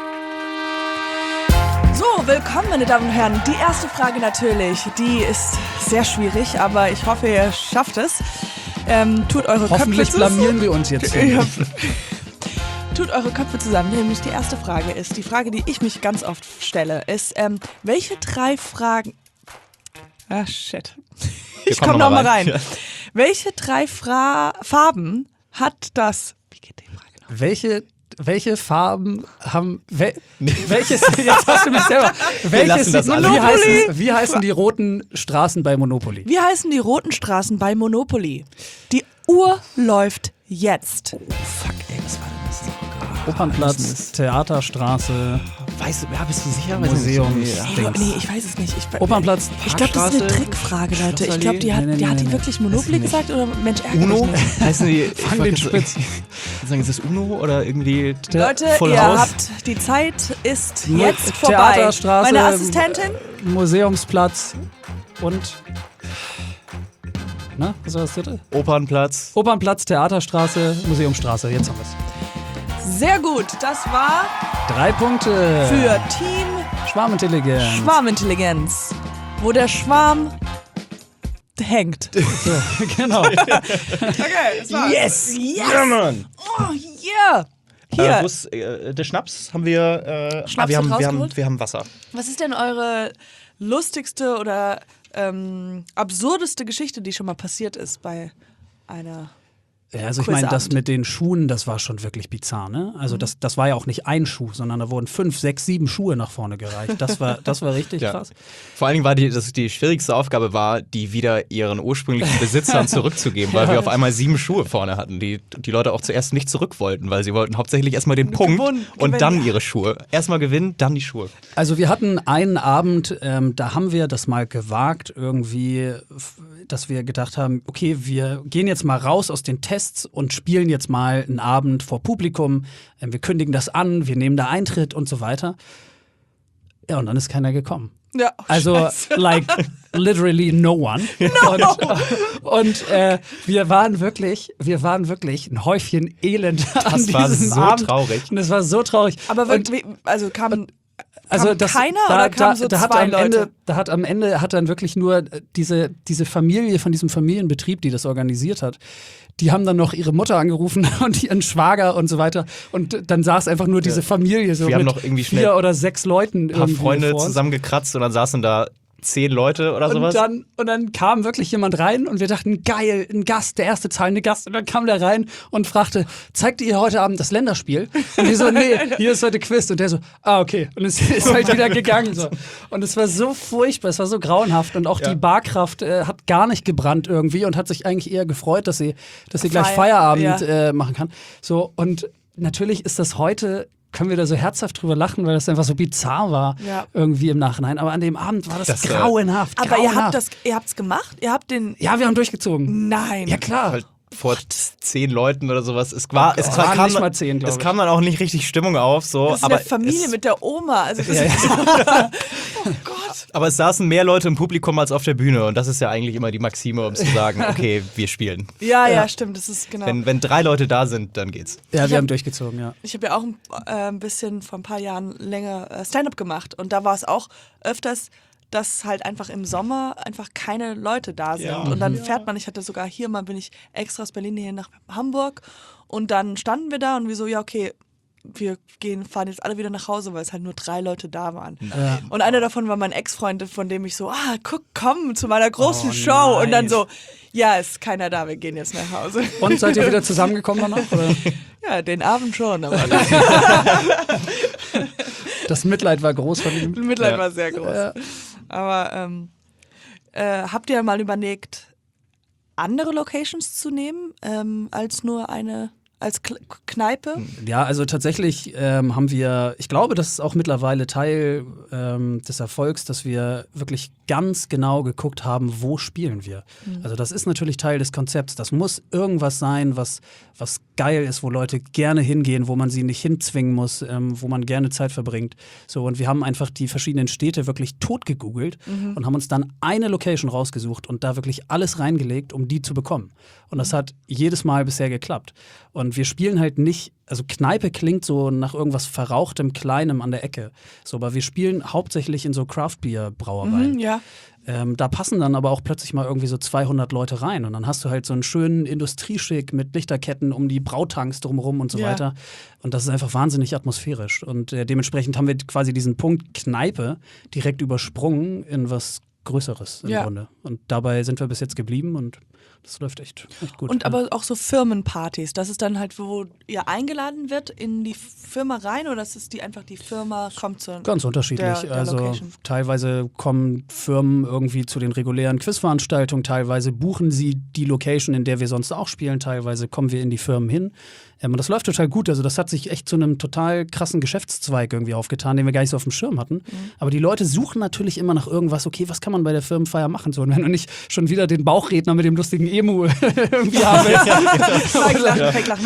So, willkommen, meine Damen und Herren. Die erste Frage natürlich, die ist sehr schwierig, aber ich hoffe, ihr schafft es. Ähm, tut eure Hoffentlich Köpfe blamieren wir uns jetzt. Ja. Tut eure Köpfe zusammen. Nämlich die erste Frage ist, die Frage, die ich mich ganz oft stelle, ist, ähm, welche drei Fragen... Ah, shit. Ich kommen komme noch noch mal mal rein. rein. Welche drei Fra Farben hat das... Wie geht die Frage noch? Welche, welche Farben haben. Wel, welches. Jetzt hast du mich selber. Welches, lassen das alle. wie, Monopoly. heißen, wie heißen die roten Straßen bei Monopoly? Wie heißen die roten Straßen bei Monopoly? Die Uhr läuft jetzt. Fuck, ey, was war denn das? Opernplatz, Theaterstraße, Weißt du, ja, bist du sicher? Museums. Ey, Dings. nee, ich weiß es nicht. Ich, Opernplatz, ich glaube, das ist eine Parkstraße, Trickfrage, Leute. Ich Schlossallee. glaube, die hat, Nee, nee, die, hat nee, die nee. wirklich Monopoly gesagt oder Mensch, ärgere Uno? dich nicht. Heißen die. Fang den Spitz. Ich sagen, ist das Uno oder irgendwie. Leute, Full ihr House? habt, die Zeit ist Mo- jetzt vorbei. Theaterstraße, Meine Assistentin? Museumsplatz und. Na, was war das dritte? Opernplatz. Opernplatz, Theaterstraße, Museumstraße. Jetzt haben wir es. Sehr gut, das war Drei Punkte. für Team Schwarmintelligenz. Schwarmintelligenz, wo der Schwarm hängt. So, genau. Okay, das war's. Yes! Yes! Ja, Mann! Oh, yeah! Hier, Äh, wo ist, äh, der Schnaps haben wir. Äh, Schnaps ah, wir, wird haben, wir, haben, rausgeholt? wir haben Wasser. was ist denn eure lustigste oder ähm, absurdeste Geschichte, die schon mal passiert ist bei einer... Ja, also ich meine, das Quizabend. mit den Schuhen, das war schon wirklich bizarr, ne? Also das, das war ja auch nicht ein Schuh, sondern da wurden fünf, sechs, sieben Schuhe nach vorne gereicht. Das war, das war richtig Ja. krass. Vor allen Dingen war die, dass die schwierigste Aufgabe war, die wieder ihren ursprünglichen Besitzern zurückzugeben, weil wir auf einmal sieben Schuhe vorne hatten, die die Leute auch zuerst nicht zurück wollten, weil sie wollten hauptsächlich erstmal den Punkt Gewonnen- und gewinnen. dann ihre Schuhe. Erstmal gewinnen, dann die Schuhe. Also wir hatten einen Abend, ähm, da haben wir das mal gewagt, irgendwie, f- dass wir gedacht haben, okay, wir gehen jetzt mal raus aus den Tests und spielen jetzt mal einen Abend vor Publikum. Ähm, wir kündigen das an, wir nehmen da Eintritt und so weiter. Ja, und dann ist keiner gekommen. Ja, Also, Scheiße. like, literally no one. Und, und äh, wir waren wirklich, wir waren wirklich ein Häufchen Elend an war diesem so Abend. traurig. Und es war so traurig. Aber Und- wirklich, also kam, also kam das, keiner da, oder kamen da, so da hat zwei am Leute? Ende, da hat am Ende hat dann wirklich nur äh, diese, diese Familie von diesem Familienbetrieb, die das organisiert hat, die haben dann noch ihre Mutter angerufen und ihren Schwager und so weiter. Und dann saß einfach nur diese Familie so Wir haben mit noch irgendwie vier schnell oder sechs Leuten Ein paar irgendwie Freunde vor uns. zusammengekratzt und dann saßen da zehn Leute oder Und sowas. dann, und dann kam wirklich jemand rein und wir dachten, geil, ein Gast, der erste zahlende Gast. Und dann kam der rein und fragte, zeigt ihr heute Abend das Länderspiel? Und wir so, nee, hier ist heute Quiz. Und der so, ah, okay. Und es ist halt wieder gegangen. So. Und es war so furchtbar, es war so grauenhaft. Und auch Ja. die Barkraft äh, hat gar nicht gebrannt irgendwie und hat sich eigentlich eher gefreut, dass sie, dass sie gleich Feier- Feierabend ja. äh, machen kann. So, und natürlich ist das heute, können wir da so herzhaft drüber lachen, weil das einfach so bizarr war Ja. irgendwie im Nachhinein. Aber an dem Abend war das, Das, äh, grauenhaft. Aber ihr grauenhaft. habt das, ihr habt's gemacht? Ihr habt den. Ja, wir haben durchgezogen. Nein. Ja, klar. Halt vor zehn Leuten oder sowas. Es war, es Es war, waren kam, nicht mal zehn, glaub es ich. kam dann auch nicht richtig Stimmung auf. So, Das ist aber eine Familie es, mit der Oma. Also das Ja, ist ja. oh Gott. Aber es saßen mehr Leute im Publikum als auf der Bühne. Und das ist ja eigentlich immer die Maxime, um zu sagen, okay, wir spielen. Ja, ja, Ja. stimmt. Das ist genau. Wenn, wenn drei Leute da sind, dann geht's. Ja, Ich wir hab- haben durchgezogen, ja. Ich habe ja auch ein, äh, ein bisschen vor ein paar Jahren länger äh, Stand-up gemacht und da war es auch öfters, dass halt einfach im Sommer einfach keine Leute da sind. Ja. Und dann fährt man, ich hatte sogar hier mal, bin ich extra aus Berlin hier nach Hamburg und dann standen wir da und wir so, ja okay, wir gehen, fahren jetzt alle wieder nach Hause, weil es halt nur drei Leute da waren. Ja. Und einer davon war mein Ex-Freund, von dem ich so, ah, guck, komm zu meiner großen Oh, Show. Und dann nein. so, ja, ist keiner da, wir gehen jetzt nach Hause. Und seid ihr wieder zusammengekommen danach? Oder? Ja, den Abend schon, aber Das Mitleid war groß von ihm. Mitleid Ja. war sehr groß. Ja. Aber ähm, äh, habt ihr mal überlegt, andere Locations zu nehmen, ähm, als nur eine, als K Kneipe? Ja, also tatsächlich ähm, haben wir, ich glaube, das ist auch mittlerweile Teil ähm, des Erfolgs, dass wir wirklich ganz genau geguckt haben, wo spielen wir. Also das ist natürlich Teil des Konzepts. Das muss irgendwas sein, was, was geil ist, wo Leute gerne hingehen, wo man sie nicht hinzwingen muss, ähm, wo man gerne Zeit verbringt. So, und wir haben einfach die verschiedenen Städte wirklich tot gegoogelt und haben uns dann eine Location rausgesucht und da wirklich alles reingelegt, um die zu bekommen. Und das hat jedes Mal bisher geklappt. Und wir spielen halt nicht, also Kneipe klingt so nach irgendwas Verrauchtem, Kleinem an der Ecke. So, aber wir spielen hauptsächlich in so Craft-Bier-Brauereien. Mhm, ja. Ähm, da passen dann aber auch plötzlich mal irgendwie so zweihundert Leute rein. Und dann hast du halt so einen schönen Industrieschick mit Lichterketten um die Brautanks drumherum und so Ja. weiter. Und das ist einfach wahnsinnig atmosphärisch. Und äh, dementsprechend haben wir quasi diesen Punkt Kneipe direkt übersprungen in was Größeres im Ja. Grunde. Und dabei sind wir bis jetzt geblieben und das läuft echt, echt gut. Und aber auch so Firmenpartys, das ist dann halt, wo ihr eingeladen wird in die Firma rein oder ist es die einfach die Firma kommt zu Ganz unterschiedlich. der, der also Location? teilweise kommen Firmen irgendwie zu den regulären Quizveranstaltungen, teilweise buchen sie die Location, in der wir sonst auch spielen, teilweise kommen wir in die Firmen hin. Ähm, und das läuft total gut. Also das hat sich echt zu einem total krassen Geschäftszweig irgendwie aufgetan, den wir gar nicht so auf dem Schirm hatten. Mhm. Aber die Leute suchen natürlich immer nach irgendwas, okay, was kann man bei der Firmenfeier machen? So, und wenn du nicht schon wieder den Bauchredner mit dem lustigen Emu irgendwie haben willst, Weglachen, weglachen.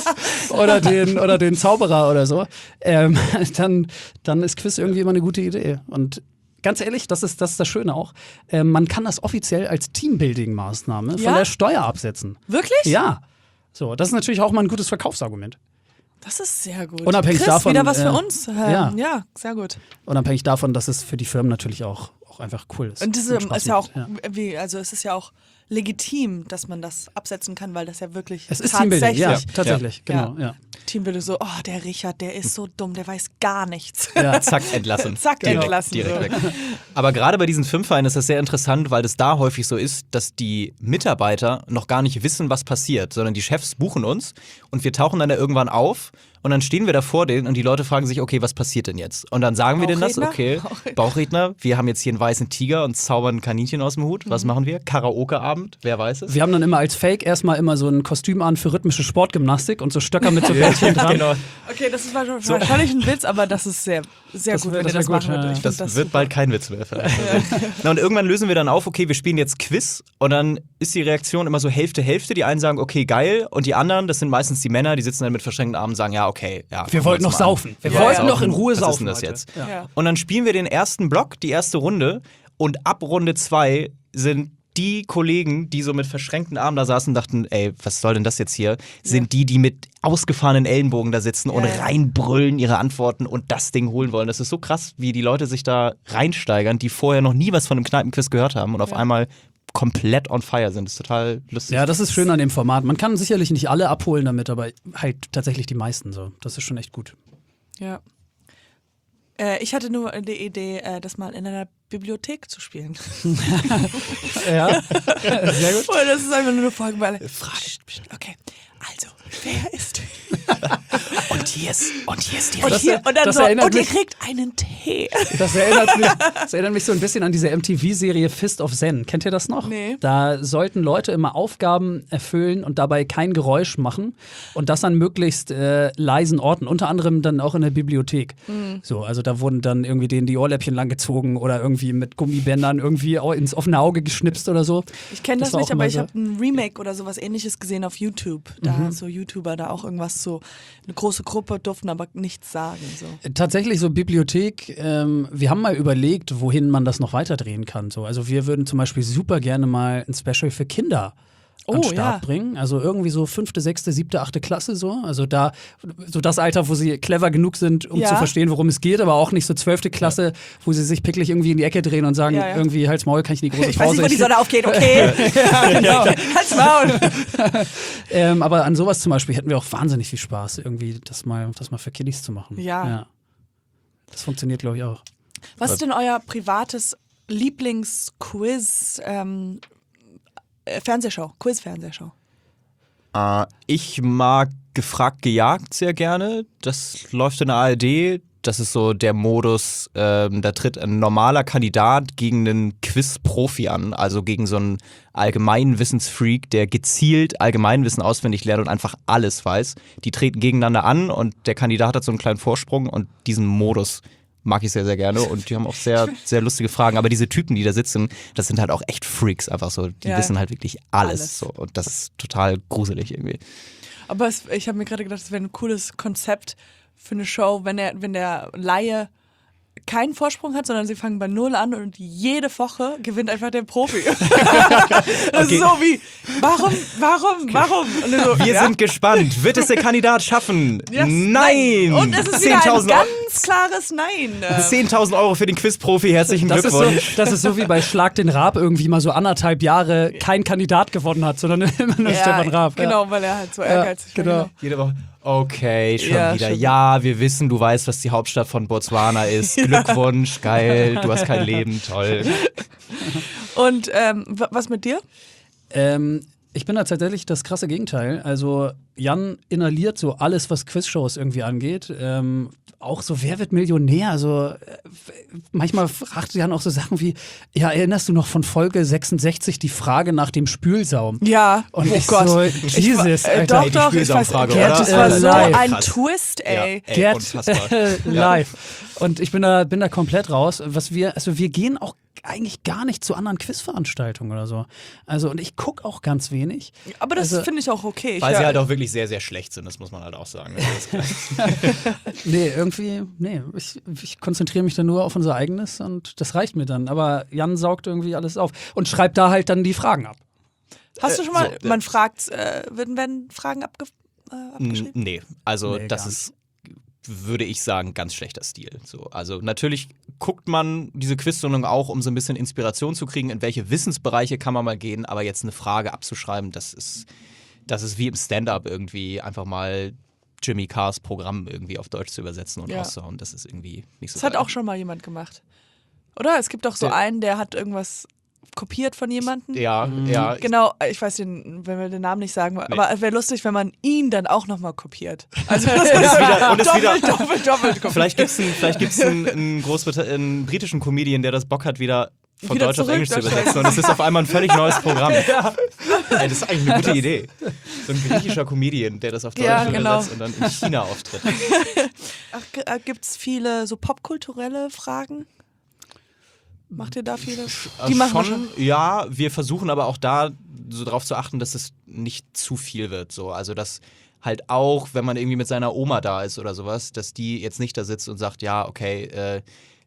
oder den, oder den Zauberer oder so, ähm, dann, dann ist Quiz irgendwie immer eine gute Idee. Und ganz ehrlich, das ist das, ist das Schöne auch, ähm, man kann das offiziell als Teambuilding-Maßnahme von Ja? der Steuer absetzen. Wirklich? Ja. So, das ist natürlich auch mal ein gutes Verkaufsargument. Das ist sehr gut. Unabhängig Chris, davon, wieder was äh, für uns. Ähm, ja. ja, sehr gut. Unabhängig davon, dass es für die Firmen natürlich auch, auch einfach cool ist. Und diese Spaß ist ja auch, macht, wie, also es ist ja auch legitim, dass man das absetzen kann, weil das ja wirklich Es ist Teambuilding, ja, tatsächlich tatsächlich, genau. Ja. Teambuilding so, oh, der Richard, der ist so dumm, der weiß gar nichts. Ja. Zack, entlassen. Zack, direkt, entlassen, Direkt so. weg. Aber gerade bei diesen Firmenvereinen ist das sehr interessant, weil es da häufig so ist, dass die Mitarbeiter noch gar nicht wissen, was passiert, sondern die Chefs buchen uns und wir tauchen dann da irgendwann auf und dann stehen wir da vor denen und die Leute fragen sich, okay, was passiert denn jetzt? Und dann sagen wir denen das, Bauchredner? okay, Bauchredner. Bauchredner, wir haben jetzt hier einen weißen Tiger und zaubern ein Kaninchen aus dem Hut. Was machen wir? Karaoke-Abend, wer weiß es? Wir haben dann immer als Fake erstmal immer so ein Kostüm an für rhythmische Sportgymnastik und so Stöcker mit so Bällchen dran. Genau. Okay, das ist wahrscheinlich wahrscheinlich ein Witz, aber das ist sehr, sehr Das gut, wär- wenn ihr das das wär gut, machen würdet. ja. Ich Das, find wird super. bald kein Witz mehr vielleicht. Na, und irgendwann lösen wir dann auf, okay, wir spielen jetzt Quiz und dann ist die Reaktion immer so Hälfte, Hälfte. Die einen sagen, okay, geil und die anderen, das sind meistens die Männer, die sitzen dann mit verschränkten Armen und sagen, ja, okay, ja. Wir gucken wollten uns noch mal an. saufen. Wir Ja, wollten ja. noch in Ruhe Was saufen. ist denn das heute. jetzt? Ja. Ja. Und dann spielen wir den ersten Block, die erste Runde und ab Runde zwei sind die Kollegen, die so mit verschränkten Armen da saßen, dachten, ey, was soll denn das jetzt hier? Sind die, die mit ausgefahrenen Ellenbogen da sitzen und Ja, ja. reinbrüllen ihre Antworten und das Ding holen wollen. Das ist so krass, wie die Leute sich da reinsteigern, die vorher noch nie was von einem Kneipenquiz gehört haben und auf Ja. einmal komplett on fire sind. Das ist total lustig. Ja, das ist schön an dem Format. Man kann sicherlich nicht alle abholen damit, aber halt tatsächlich die meisten so. Das ist schon echt gut. Ja. Äh, ich hatte nur die Idee, äh, das mal in einer Bibliothek zu spielen. Ja, sehr gut. Und das ist einfach nur eine Folge, weil okay, also, wer ist Und hier ist, und hier ist die und, Das- hier, und dann das so, erinnert und ihr mich- kriegt einen Tee. Das erinnert, mich, das erinnert mich so ein bisschen an diese M T V-Serie Fist of Zen. Kennt ihr das noch? Nee. Da sollten Leute immer Aufgaben erfüllen und dabei kein Geräusch machen und das an möglichst äh, leisen Orten, unter anderem dann auch in der Bibliothek. Mhm. So, also da wurden dann irgendwie denen die Ohrläppchen langgezogen oder irgendwie mit Gummibändern irgendwie au- ins offene Auge geschnipst oder so. Ich kenne Das das, war nicht, auch aber immer ich so. habe ein Remake oder sowas ähnliches gesehen auf YouTube. Da so YouTuber da auch irgendwas so, eine große Gruppe durften aber nichts sagen. So. Tatsächlich so Bibliothek, ähm, wir haben mal überlegt, wohin man das noch weiterdrehen kann. So. Also wir würden zum Beispiel super gerne mal ein Special für Kinder an Oh, den Start ja. bringen. Also irgendwie so fünfte, sechste, siebte, achte Klasse so. Also da, so das Alter, wo sie clever genug sind, um Ja. zu verstehen, worum es geht, aber auch nicht so zwölfte Klasse, wo sie sich picklig irgendwie in die Ecke drehen und sagen, Ja, ja. irgendwie Halt's Maul, kann ich in die große Ich weiß Pause. nicht, wo die Ich- Sonne aufgeht, okay? ja, genau. Halt's Maul. ähm, aber an sowas zum Beispiel hätten wir auch wahnsinnig viel Spaß, irgendwie das mal, das mal für Kiddies zu machen. Ja. Das funktioniert, glaube ich, auch. Was ist denn euer privates Lieblingsquiz, ähm, äh, Fernsehshow, Quiz-Fernsehshow? Äh, ich mag Gefragt gejagt sehr gerne. Das läuft in der A R D. Das ist so der Modus, ähm, da tritt ein normaler Kandidat gegen einen Quiz-Profi an, also gegen so einen Allgemeinwissensfreak, der gezielt Allgemeinwissen auswendig lernt und einfach alles weiß. Die treten gegeneinander an und der Kandidat hat so einen kleinen Vorsprung und diesen Modus mag ich sehr, sehr gerne und die haben auch sehr, sehr lustige Fragen. Aber diese Typen, die da sitzen, das sind halt auch echt Freaks einfach so. Die Ja. wissen halt wirklich alles, Alles. so und das ist total gruselig irgendwie. Aber es, ich habe mir gerade gedacht, das wäre ein cooles Konzept für eine Show, wenn der, wenn der Laie keinen Vorsprung hat, sondern sie fangen bei Null an und jede Woche gewinnt einfach der Profi. Das ist so wie, warum, warum, warum? Und dann so, Wir ja, sind gespannt. Wird es der Kandidat schaffen? yes, Nein! Und es ist wieder ein zehntausend Euro- ganz klares Nein. Äh, zehntausend Euro für den Quiz-Profi. Herzlichen Das ist, so, Glückwunsch. das ist so wie bei Schlag den Raab irgendwie mal so anderthalb Jahre kein Kandidat gewonnen hat, sondern immer nur Stefan Raab. Ja. Genau, weil er halt so ehrgeizig war. genau. Jede Woche. Okay, schon Ja, wieder. schon. Ja, wir wissen, du weißt, was die Hauptstadt von Botswana ist. Glückwunsch, geil. Du hast kein Leben, toll. Und ähm, wa- was mit dir? Ähm, ich bin da tatsächlich das krasse Gegenteil. Also Jan inhaliert so alles, was Quizshows irgendwie angeht. Ähm, auch so, wer wird Millionär? Also äh, manchmal fragt Jan auch so Sachen wie, ja, erinnerst du noch von Folge sechsundsechzig die Frage nach dem Spülsaum? Ja, Und oh ich Gott. so, Ich Jesus, war- äh, Alter. doch, Ey, die doch, ich weiß, Spielsaumfrage, Gerd, oder? das war Äh, so live. ein Krass. Twist, ey. Ey, Get unfassbar. live. Und ich bin da, bin da komplett raus. Was wir, also wir gehen auch eigentlich gar nicht zu anderen Quizveranstaltungen oder so. Also, und ich gucke auch ganz wenig. Aber das Also- finde ich auch okay. Ich Weil sie hör- halt auch wirklich sehr, sehr schlecht sind, das muss man halt auch sagen. Das ist Nee, irgendwie, nee, ich, ich konzentriere mich dann nur auf unser eigenes und das reicht mir dann. Aber Jan saugt irgendwie alles auf und schreibt da halt dann die Fragen ab. Hast du schon mal, so, man fragt, äh, werden, werden Fragen abge, äh, N- abgeschrieben? Nee, also Nee, das gar ist, würde ich sagen, ganz schlechter Stil. So, also natürlich guckt man diese Quizsendung auch, um so ein bisschen Inspiration zu kriegen, in welche Wissensbereiche kann man mal gehen, aber jetzt eine Frage abzuschreiben, das ist, das ist wie im Stand-up irgendwie einfach mal Jimmy Carrs Programm irgendwie auf Deutsch zu übersetzen und Ja. rauszuhauen. Das ist irgendwie nicht so Das hat geil. auch schon mal jemand gemacht. Oder? Es gibt doch so Der- einen, der hat irgendwas kopiert von jemandem. Ja, ja. Genau, ich weiß den, wenn wir den Namen nicht sagen, aber es wäre lustig, wenn man ihn dann auch nochmal kopiert. Also Und es wieder, und es doppelt, wieder, doppelt, doppelt kopiert. vielleicht gibt es einen, vielleicht gibt's einen, einen, Großbrita- einen britischen Comedian, der das Bock hat, wieder von Wieder Deutsch auf zurück, Englisch zu Deutsch- übersetzen. Und es ist auf einmal ein völlig neues Programm. Ey, das ist eigentlich eine gute Idee. So ein griechischer Comedian, der das auf Deutsch Ja, genau. übersetzt und dann in China auftritt. Ach, gibt es viele so popkulturelle Fragen? Macht ihr da viele? Die Äh, machen wir schon, ja, wir versuchen aber auch da so darauf zu achten, dass es nicht zu viel wird. So. Also, dass halt auch, wenn man irgendwie mit seiner Oma da ist oder sowas, dass die jetzt nicht da sitzt und sagt, ja, okay, äh,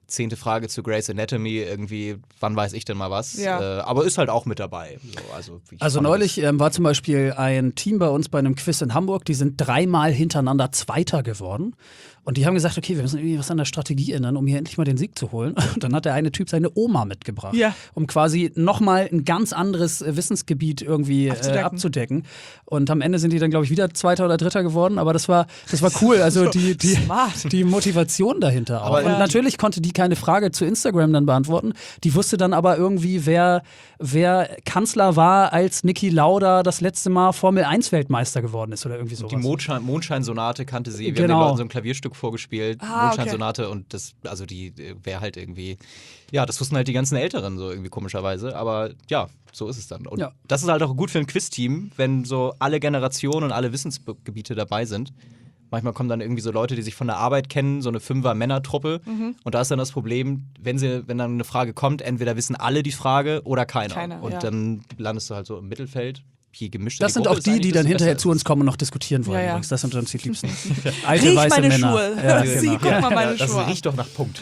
zehnte Frage zu Grey's Anatomy, irgendwie, wann weiß ich denn mal was? Ja. Äh, aber ist halt auch mit dabei. So, also ich Also fand neulich das- ähm, war zum Beispiel ein Team bei uns bei einem Quiz in Hamburg, die sind dreimal hintereinander Zweiter geworden. Und die haben gesagt, okay, wir müssen irgendwie was an der Strategie ändern, um hier endlich mal den Sieg zu holen. Und dann hat der eine Typ seine Oma mitgebracht, Ja. um quasi nochmal ein ganz anderes äh, Wissensgebiet irgendwie Abzudecken. Äh, abzudecken. Und am Ende sind die dann, glaube ich, wieder Zweiter oder Dritter geworden. Aber das war, das war cool. Also die, die, Smart. die Motivation dahinter auch. Aber- Und Ja. natürlich konnte die keine Frage zu Instagram dann beantworten. Die wusste dann aber irgendwie, wer, wer Kanzler war, als Niki Lauda das letzte Mal Formel eins Weltmeister geworden ist oder irgendwie sowas. Die Mondschein, Mondscheinsonate kannte sie. Wir Genau. haben den Leuten so ein Klavierstück vorgespielt. Ah, okay. Mondscheinsonate und das, also die wäre halt irgendwie, ja, das wussten halt die ganzen Älteren so irgendwie komischerweise. Aber ja, so ist es dann. Und Ja. das ist halt auch gut für ein Quiz-Team, wenn so alle Generationen und alle Wissensgebiete dabei sind. Manchmal kommen dann irgendwie so Leute, die sich von der Arbeit kennen, so eine Fünfer-Männer-Truppe. Und da ist dann das Problem, wenn, sie, wenn dann eine Frage kommt, entweder wissen alle die Frage oder keiner. Keiner, und ja. dann landest du halt so im Mittelfeld. Je gemischter Das die sind Gruppe auch ist, die, eigentlich, die dann desto hinterher besser zu ist uns kommen und noch diskutieren wollen. Ja, ja. Übrigens. Das sind uns die Liebsten. Alte Riech weiße meine Männer. Schuhe. Ja, Sie, genau. guck mal meine Ja, das Schuhe an. riecht doch nach Punkt.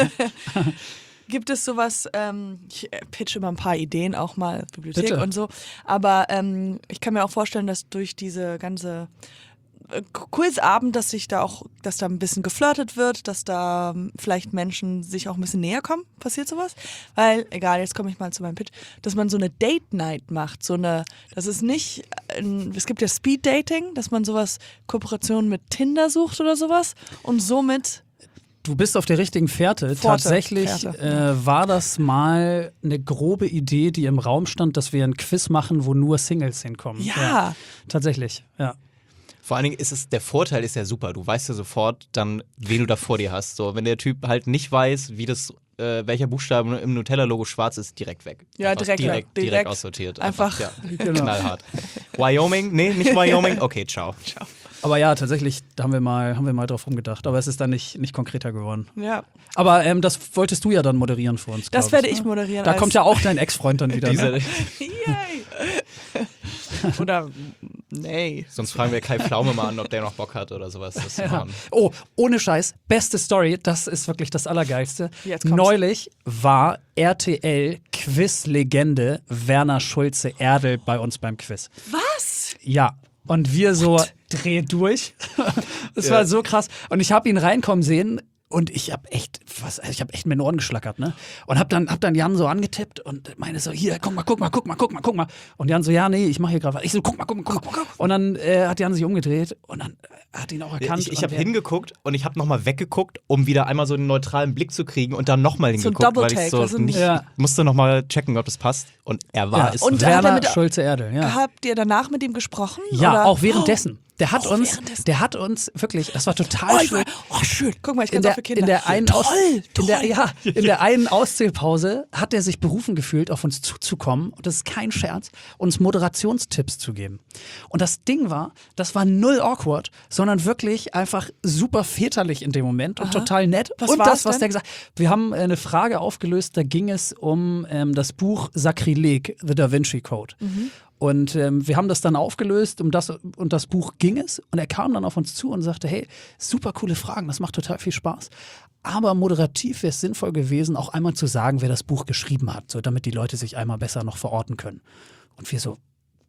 Gibt es sowas, ähm, ich äh, pitche immer ein paar Ideen auch mal, Bibliothek Bitte. und so, aber ähm, ich kann mir auch vorstellen, dass durch diese ganze äh, Quizabend, dass sich da auch, dass da ein bisschen geflirtet wird, dass da ähm, vielleicht Menschen sich auch ein bisschen näher kommen. Passiert sowas? Weil, egal, jetzt komme ich mal zu meinem Pitch, dass man so eine Date-Night macht, so eine, das ist nicht, äh, es gibt ja Speed-Dating, dass man sowas, Kooperationen mit Tinder sucht oder sowas und somit Du bist auf der richtigen Fährte. Pforte, Tatsächlich Fährte. äh, war das mal eine grobe Idee, die im Raum stand, dass wir ein Quiz machen, wo nur Singles hinkommen. Ja. Tatsächlich, ja. Vor allen Dingen ist es, der Vorteil ist ja super. Du weißt ja sofort dann, wen du da vor dir hast. So, wenn der Typ halt nicht weiß, wie das, äh, welcher Buchstabe im Nutella-Logo schwarz ist, direkt weg. Ja, Einfach direkt weg. direkt, direkt, Direkt. aussortiert. Einfach- ja, Genau. knallhart. Wyoming? Nee, nicht Wyoming. Okay, ciao. Aber ja, tatsächlich da haben wir mal, haben wir mal drauf rumgedacht. Aber es ist dann nicht, nicht konkreter geworden. Ja. Aber ähm, das wolltest du ja dann moderieren für uns. Das glaub werde ne? ich moderieren. Da als- kommt ja auch dein Ex-Freund dann wieder. Diese, Ne? Yay. Oder nee. sonst fragen wir Kai Pflaume mal an, ob der noch Bock hat oder sowas. Das zu machen. Oh, ohne Scheiß, beste Story, das ist wirklich das Allergeilste. Jetzt kommt's. Neulich war R T L-Quiz-Legende Werner Schulze-Erdel bei uns beim Quiz. Was? Ja. Und wir so, dreh durch. Das war so krass. Und ich habe ihn reinkommen sehen und ich habe echt, was, ich habe echt mit den Ohren geschlackert, ne? Und hab dann, hab dann Jan so angetippt und meine so, hier, guck mal, guck mal, guck mal, guck mal, guck mal. Und Jan so, ja, nee, ich mache hier gerade was. Ich so, guck mal, guck mal, guck mal. Und dann äh, hat Jan sich umgedreht und dann äh, hat ihn auch erkannt. Ich, ich und habe der- hingeguckt und ich habe nochmal weggeguckt, um wieder einmal so einen neutralen Blick zu kriegen und dann nochmal So ein hingeguckt, weil ich Double-Take, so also nicht, Ja. musste nochmal checken, ob das passt. Und er war Ja, es. Und hat er Werner mit- Schulze-Erdel, ja. Habt ihr danach mit ihm gesprochen? Ja, oder? auch währenddessen. Der hat Auch uns, währenddessen. der hat uns wirklich, das war total Oh, ich schön. war, oh, schön. Guck mal, ich In kann auch der, für Kinder. in der einen Aus, toll, in der, toll. ja, in der einen Auszählpause hat er sich berufen gefühlt, auf uns zuzukommen, und das ist kein Scherz, uns Moderationstipps zu geben. Und das Ding war, das war null awkward, sondern wirklich einfach super väterlich in dem Moment und total nett. Was und war das, es was denn? der gesagt hat. Wir haben äh, eine Frage aufgelöst, da ging es um ähm, das Buch Sakrileg, The Da Vinci Code. Mhm. Und ähm, wir haben das dann aufgelöst, um das, und das Buch ging es. Und er kam dann auf uns zu und sagte, hey, super coole Fragen, das macht total viel Spaß. Aber moderativ wäre es sinnvoll gewesen, auch einmal zu sagen, wer das Buch geschrieben hat, so damit die Leute sich einmal besser noch verorten können. Und wir so,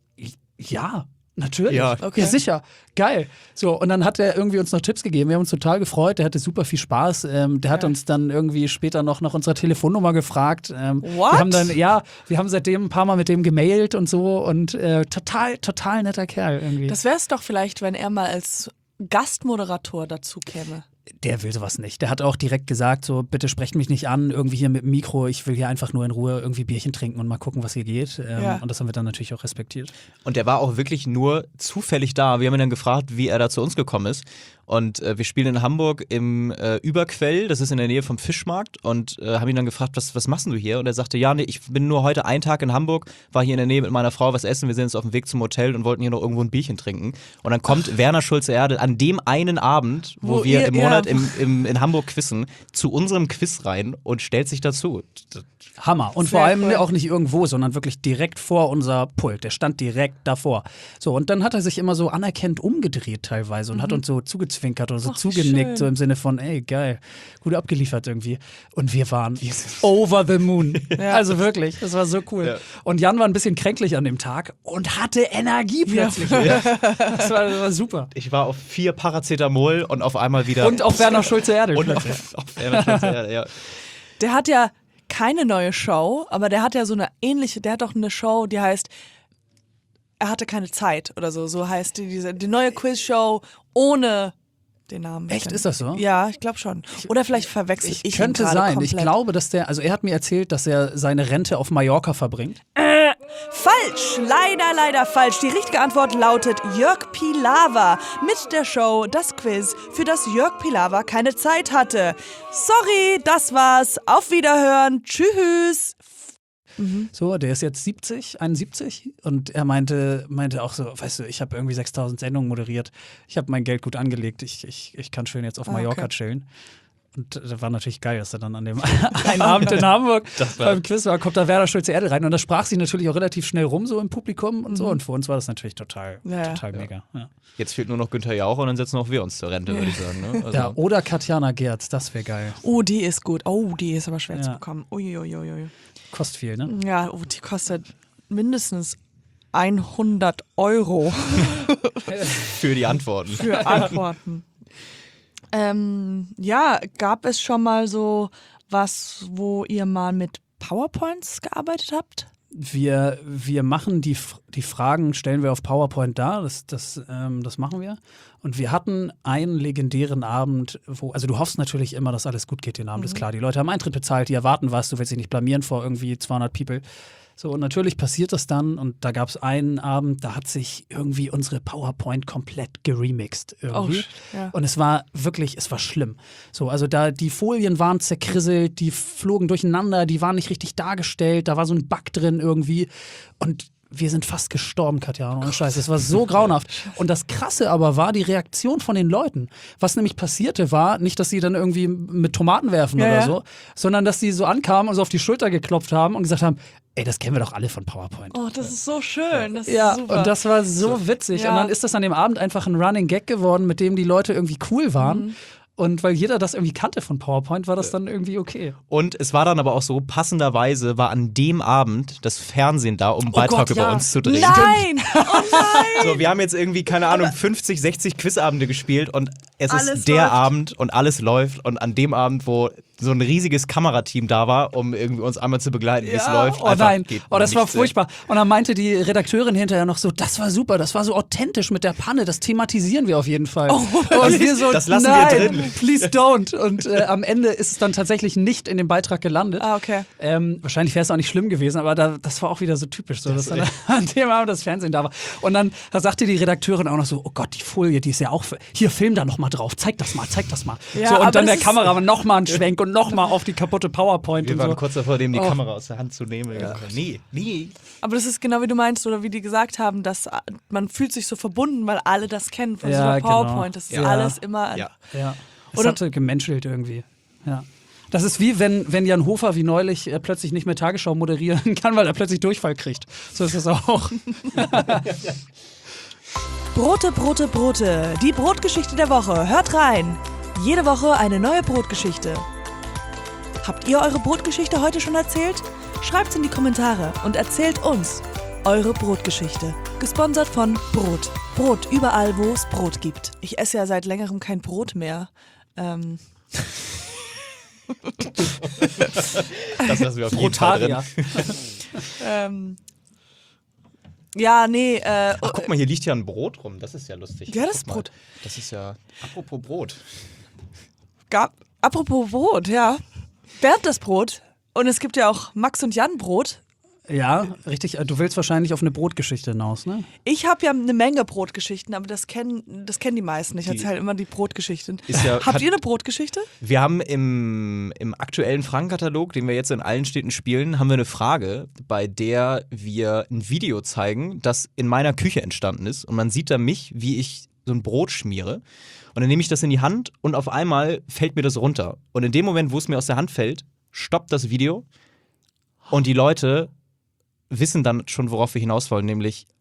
ja, natürlich. Ja. Okay. Ja, sicher. Geil. So, und dann hat er irgendwie uns noch Tipps gegeben. Wir haben uns total gefreut. Der hatte super viel Spaß. Ähm, der hat Ja. uns dann irgendwie später noch nach unserer Telefonnummer gefragt. Ähm, What? Wir haben dann, ja, wir haben seitdem ein paar Mal mit dem gemailt und so. Und äh, total, total netter Kerl irgendwie. Das wäre es doch vielleicht, wenn er mal als Gastmoderator dazu käme. Der will sowas nicht. Der hat auch direkt gesagt, so, bitte sprecht mich nicht an, irgendwie hier mit dem Mikro. Ich will hier einfach nur in Ruhe irgendwie Bierchen trinken und mal gucken, was hier geht. Ähm, Ja. Und das haben wir dann natürlich auch respektiert. Und der war auch wirklich nur zufällig da. Wir haben ihn dann gefragt, wie er da zu uns gekommen ist. Und äh, wir spielen in Hamburg im äh, Überquell, das ist in der Nähe vom Fischmarkt. Und äh, haben ihn dann gefragt, was, was machst du hier? Und er sagte, ja, nee, ich bin nur heute einen Tag in Hamburg, war hier in der Nähe mit meiner Frau was essen. Wir sind jetzt auf dem Weg zum Hotel und wollten hier noch irgendwo ein Bierchen trinken. Und dann kommt Ach. Werner Schulze-Erdel an dem einen Abend, wo, Wo wir ihr- im Monat ja. im, im, in Hamburg quizzen, zu unserem Quiz rein und stellt sich dazu. Hammer. Und Sehr vor allem cool. auch nicht irgendwo, sondern wirklich direkt vor unser Pult. Der stand direkt davor. So, und dann hat er sich immer so anerkennend umgedreht teilweise und hat uns so zugezogen zugezwinkert oder so Ach, wie zugenickt, schön. so im Sinne von, ey, geil, gut abgeliefert irgendwie. Und wir waren over the moon. Ja. Also wirklich, das war so cool. Ja. Und Jan war ein bisschen kränklich an dem Tag und hatte Energie plötzlich. Ja. Das, war, das war super. Ich war auf vier Paracetamol und auf einmal wieder. Und auf Werner Schulze-Erdel. Und auf, auf Werner Schulze-Erdel, ja. Der hat ja keine neue Show, aber der hat ja so eine ähnliche, der hat auch eine Show, die heißt Er hatte keine Zeit oder so, so heißt die, diese, die neue Quiz-Show ohne den Namen. Echt, ist das so? Ja, ich glaube schon. Oder vielleicht verwechsel ich, Ich ihn könnte gerade sein. komplett. Ich glaube, dass der, also er hat mir erzählt, dass er seine Rente auf Mallorca verbringt. Falsch, leider, leider falsch. Die richtige Antwort lautet Jörg Pilawa mit der Show Das Quiz, für das Jörg Pilawa keine Zeit hatte. Sorry, das war's. Auf Wiederhören. Tschüss. So, der ist jetzt siebzig, einundsiebzig und er meinte, meinte auch so, weißt du, ich habe irgendwie sechstausend Sendungen moderiert, ich habe mein Geld gut angelegt, ich, ich, ich kann schön jetzt auf Ah, Mallorca okay. chillen. Und das war natürlich geil, dass er dann an dem einen Abend in Hamburg war- beim Quiz war, kommt da Werner Schulze-Erdel rein und das sprach sich natürlich auch relativ schnell rum, so im Publikum und so. Und für uns war das natürlich total, Ja, ja. total mega. Ja. Jetzt fehlt nur noch Günther Jauch und dann setzen auch wir uns zur Rente, würde ich sagen. Ne? Also, Ja, oder Katjana Gerz, das wäre geil. Oh, die ist gut. Oh, die ist aber schwer Ja. zu bekommen. Uiuiui. Kostet viel, ne? Ja, oh, die kostet mindestens hundert Euro für die Antworten. für Antworten. ähm, ja, gab es schon mal so was, wo ihr mal mit PowerPoints gearbeitet habt? Wir, wir machen die, F- die Fragen, stellen wir auf PowerPoint dar, das, das, ähm, das machen wir. Und wir hatten einen legendären Abend, wo, also du hoffst natürlich immer, dass alles gut geht den Abend, ist klar. Die Leute haben Eintritt bezahlt, die erwarten was, du willst dich nicht blamieren vor irgendwie zweihundert People. So, und natürlich passiert das dann und da gab es einen Abend, da hat sich irgendwie unsere PowerPoint komplett geremixed irgendwie. Oh, shit, ja. Und es war wirklich, es war schlimm. So, also da, die Folien waren zerkrisselt, die flogen durcheinander, die waren nicht richtig dargestellt, da war so ein Bug drin irgendwie. Und wir sind fast gestorben, Katja, ohne Scheiß. Es war so grauenhaft. Und das Krasse aber war die Reaktion von den Leuten. Was nämlich passierte war, nicht, dass sie dann irgendwie mit Tomaten werfen Ja, oder ja. so, sondern dass sie so ankamen und so auf die Schulter geklopft haben und gesagt haben, ey, das kennen wir doch alle von PowerPoint. Oh, das ist so schön. Das Ja, ist super. und das war so witzig. Ja. Und dann ist das an dem Abend einfach ein Running Gag geworden, mit dem die Leute irgendwie cool waren. Mhm. Und weil jeder das irgendwie kannte von PowerPoint, war das dann irgendwie okay. Und es war dann aber auch so, passenderweise war an dem Abend das Fernsehen da, um einen Beitrag Gott, über ja. uns zu drehen. Nein! Oh nein! So, wir haben jetzt irgendwie, keine Ahnung, fünfzig, sechzig Quizabende gespielt und es Alles ist der läuft. Abend und alles läuft. Und an dem Abend, wo so ein riesiges Kamerateam da war, um irgendwie uns einmal zu begleiten, wie es läuft. Oh einfach nein, geht oh, das war nichts. furchtbar. Und dann meinte die Redakteurin hinterher noch so, das war super, das war so authentisch mit der Panne, das thematisieren wir auf jeden Fall. Oh, und wir so, das lassen wir nein, drin. please don't. Und äh, am Ende ist es dann tatsächlich nicht in dem Beitrag gelandet. Ah, okay. Ähm, wahrscheinlich wäre es auch nicht schlimm gewesen, aber da, das war auch wieder so typisch, so, dass dann an dem Abend das Fernsehen da war. Und dann da sagte die Redakteurin auch noch so, oh Gott, die Folie, die ist ja auch, hier, film da noch mal drauf, zeig das mal, zeig das mal. Ja, so, aber und dann das der ist- Kameramann noch mal einen Schwenk und noch mal auf die kaputte PowerPoint Wir und waren so. kurz davor, dem die Oh. Kamera aus der Hand zu nehmen. Ja. Nee, nee. Aber das ist genau wie du meinst oder wie die gesagt haben, dass äh, man fühlt sich so verbunden, weil alle das kennen von Ja, so einer genau. PowerPoint. Das ist Ja. alles immer. Ja. Ja, es Oder- hatte gemenschelt irgendwie. Ja. Das ist wie, wenn, wenn Jan Hofer wie neulich äh, plötzlich nicht mehr Tagesschau moderieren kann, weil er plötzlich Durchfall kriegt. So ist es auch. Brote, Brote, Brote. Die Brotgeschichte der Woche. Hört rein. Jede Woche eine neue Brotgeschichte. Habt ihr eure Brotgeschichte heute schon erzählt? Schreibt's in die Kommentare und erzählt uns eure Brotgeschichte. Gesponsert von Brot. Brot überall, wo es Brot gibt. Ich esse ja seit längerem kein Brot mehr. Ähm, Das lassen wir auf jeden Fall drin. Rotarier. ähm, ja, nee. Äh, Ach, guck mal, hier liegt ja ein Brot rum. Das ist ja lustig. Ja, das ist Guck mal. Brot. Das ist ja, apropos Brot. Gab, apropos Brot, ja. Bernd das Brot. Und es gibt ja auch Max und Jan Brot. Ja, richtig. Du willst wahrscheinlich auf eine Brotgeschichte hinaus, ne? Ich habe ja eine Menge Brotgeschichten, aber das kennen, das kennen die meisten. Ich Die- erzähle immer die Brotgeschichten. Ist ja- Habt hat- ihr eine Brotgeschichte? Wir haben im, im aktuellen Fragenkatalog, den wir jetzt in allen Städten spielen, haben wir eine Frage, bei der wir ein Video zeigen, das in meiner Küche entstanden ist. Und man sieht da mich, wie ich so ein Brot schmiere. Und dann nehme ich das in die Hand und auf einmal fällt mir das runter. Und in dem Moment, wo es mir aus der Hand fällt, stoppt das Video und die Leute wissen dann schon, worauf wir hinaus wollen, nämlich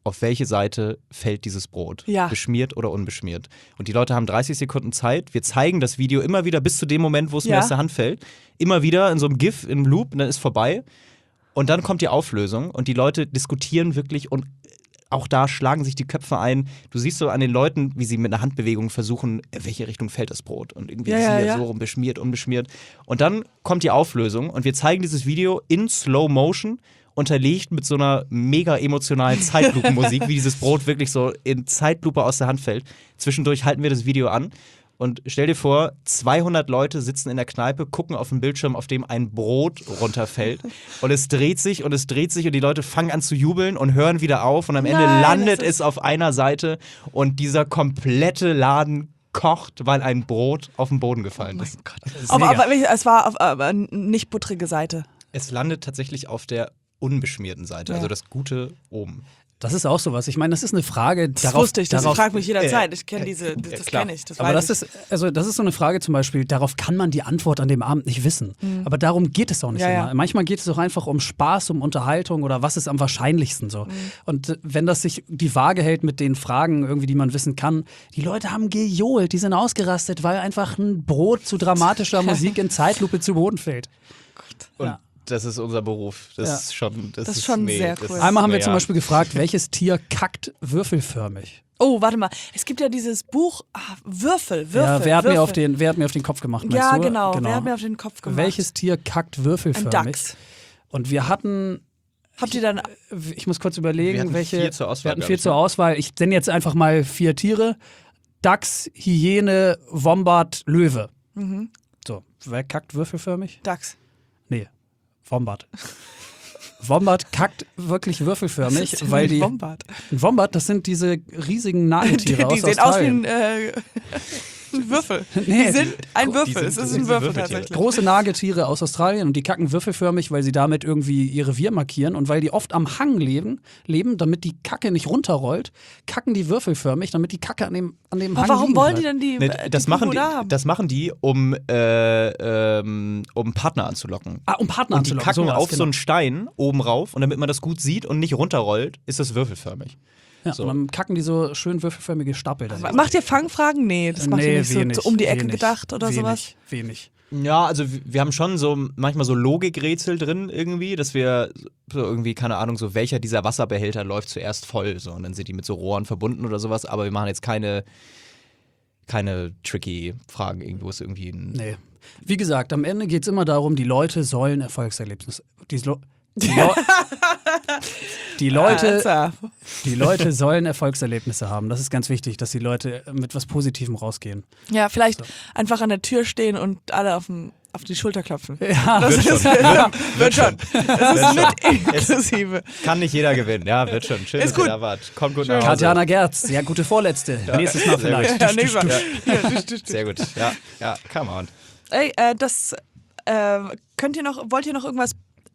auf welche Seite fällt dieses Brot? Ja. Beschmiert oder unbeschmiert? Und die Leute haben dreißig Sekunden Zeit. Wir zeigen das Video immer wieder bis zu dem Moment, wo es Ja. mir aus der Hand fällt. Immer wieder in so einem GIF, in einem Loop, und dann ist vorbei. Und dann kommt die Auflösung und die Leute diskutieren wirklich und auch da schlagen sich die Köpfe ein. Du siehst so an den Leuten, wie sie mit einer Handbewegung versuchen, in welche Richtung fällt das Brot. Und irgendwie Ja, ist ja, hier ja. so rum beschmiert, unbeschmiert. Und dann kommt die Auflösung und wir zeigen dieses Video in Slow Motion, unterlegt mit so einer mega emotionalen Zeitlupenmusik, wie dieses Brot wirklich so in Zeitlupe aus der Hand fällt. Zwischendurch halten wir das Video an. Und stell dir vor, zweihundert Leute sitzen in der Kneipe, gucken auf den Bildschirm, auf dem ein Brot runterfällt. Und es dreht sich und es dreht sich und die Leute fangen an zu jubeln und hören wieder auf. Und am Ende Nein, landet das ist- es auf einer Seite und dieser komplette Laden kocht, weil ein Brot auf den Boden gefallen ist. Das ist Aber, mega. aber es war auf aber nicht buttrige Seite. Es landet tatsächlich auf der unbeschmierten Seite, Ja. also das Gute oben. Das ist auch sowas. Ich meine, das ist eine Frage. Das darauf, wusste ich, das darauf, fragt mich jederzeit. äh, Ich kenne diese, das, äh, das klar. kenne ich. Das Aber weiß das ich. ist, also das ist so eine Frage zum Beispiel, darauf kann man die Antwort an dem Abend nicht wissen. Aber darum geht es auch nicht Ja, immer. ja. Manchmal geht es auch einfach um Spaß, um Unterhaltung oder was ist am wahrscheinlichsten so. Und äh, wenn das sich die Waage hält mit den Fragen, irgendwie, die man wissen kann, die Leute haben gejohlt, die sind ausgerastet, weil einfach ein Brot zu dramatischer Musik in Zeitlupe zu Boden fällt. Und Ja. das ist unser Beruf. Das Ja. ist schon, das Das ist schon nee, sehr das cool. ist- Einmal haben wir ja. zum Beispiel gefragt, welches Tier kackt würfelförmig? Oh, warte mal. Es gibt ja dieses Buch ah, Würfel, Würfel. Ja, wer hat, Würfel. mir auf den, wer hat mir auf den Kopf gemacht? meinst Ja, du? genau. Wer hat mir auf den Kopf gemacht? Welches Tier kackt Ein würfelförmig? Dachs. Und wir hatten, Habt ihr dann. ich muss kurz Wir überlegen, hatten welche. vier zur Auswahl, wir hatten glaub vier ich, zur ne? Auswahl. Ich nenne jetzt einfach mal vier Tiere: Dachs, Hyäne, Wombat, Löwe. Mhm. So, wer kackt würfelförmig? Dachs. Nee, Wombat. Wombat kackt wirklich würfelförmig, Was ist denn weil ein die. Wombat? Ein Wombat, das sind diese riesigen Nagetiere Die, aus die sehen aus wie Australien. ein, äh, ein Würfel. Nee, die sind ein die Würfel. sind- Es das ist sind ein so Würfel Würfeltiere. tatsächlich. Große Nagetiere aus Australien und die kacken würfelförmig, weil sie damit irgendwie ihr Revier markieren und weil die oft am Hang leben, leben, damit die Kacke nicht runterrollt, kacken die würfelförmig, damit die Kacke an dem, an dem Hang Aber warum liegen wollen die bleibt. denn die, Ne, äh, das, die machen die, Kuhu da haben? das machen die, um, äh, ähm, um Partner anzulocken. Ah, um Partner Und die anzulocken. kacken sowas, auf genau. so einen Stein oben rauf und damit man das gut sieht und nicht runterrollt, ist das würfelförmig. Ja, so. und dann kacken die so schön würfelförmige Stapel. daneben. Macht ihr Fangfragen? Nee, das macht ihr Nee, nicht so, wenig, so um die Ecke wenig, gedacht oder wenig, sowas. Wenig. Ja, also w- wir haben schon so manchmal so Logikrätsel drin irgendwie, dass wir so irgendwie, keine Ahnung, so welcher dieser Wasserbehälter läuft zuerst voll, so und dann sind die mit so Rohren verbunden oder sowas, aber wir machen jetzt keine, keine tricky Fragen irgendwo ist irgendwie ein Nee. Wie gesagt, am Ende geht es immer darum, die Leute sollen Erfolgserlebnisse. Die, Lo die, Lo die, Leute, Alter. die Leute sollen Erfolgserlebnisse haben. Das ist ganz wichtig, dass die Leute mit was Positivem rausgehen. Ja, vielleicht einfach an der Tür stehen und alle auf, den, auf die Schulter klopfen. Ja, Das wird ist, schon. ja, wird schon. Das ist Wird mit inklusive. Kann nicht jeder gewinnen. Ja, wird schon. Schön, Ist dass gut. ihr da wart. Kommt gut nach Hause. Katjana Gerz, ja, gute Vorletzte. Nächstes Mal sehr vielleicht. Ja, nächstes Mal. Ja. Ja, tsch, tsch, tsch. Sehr gut. Ja, ja, come on. Ey, äh, das äh, könnt ihr noch, wollt ihr noch irgendwas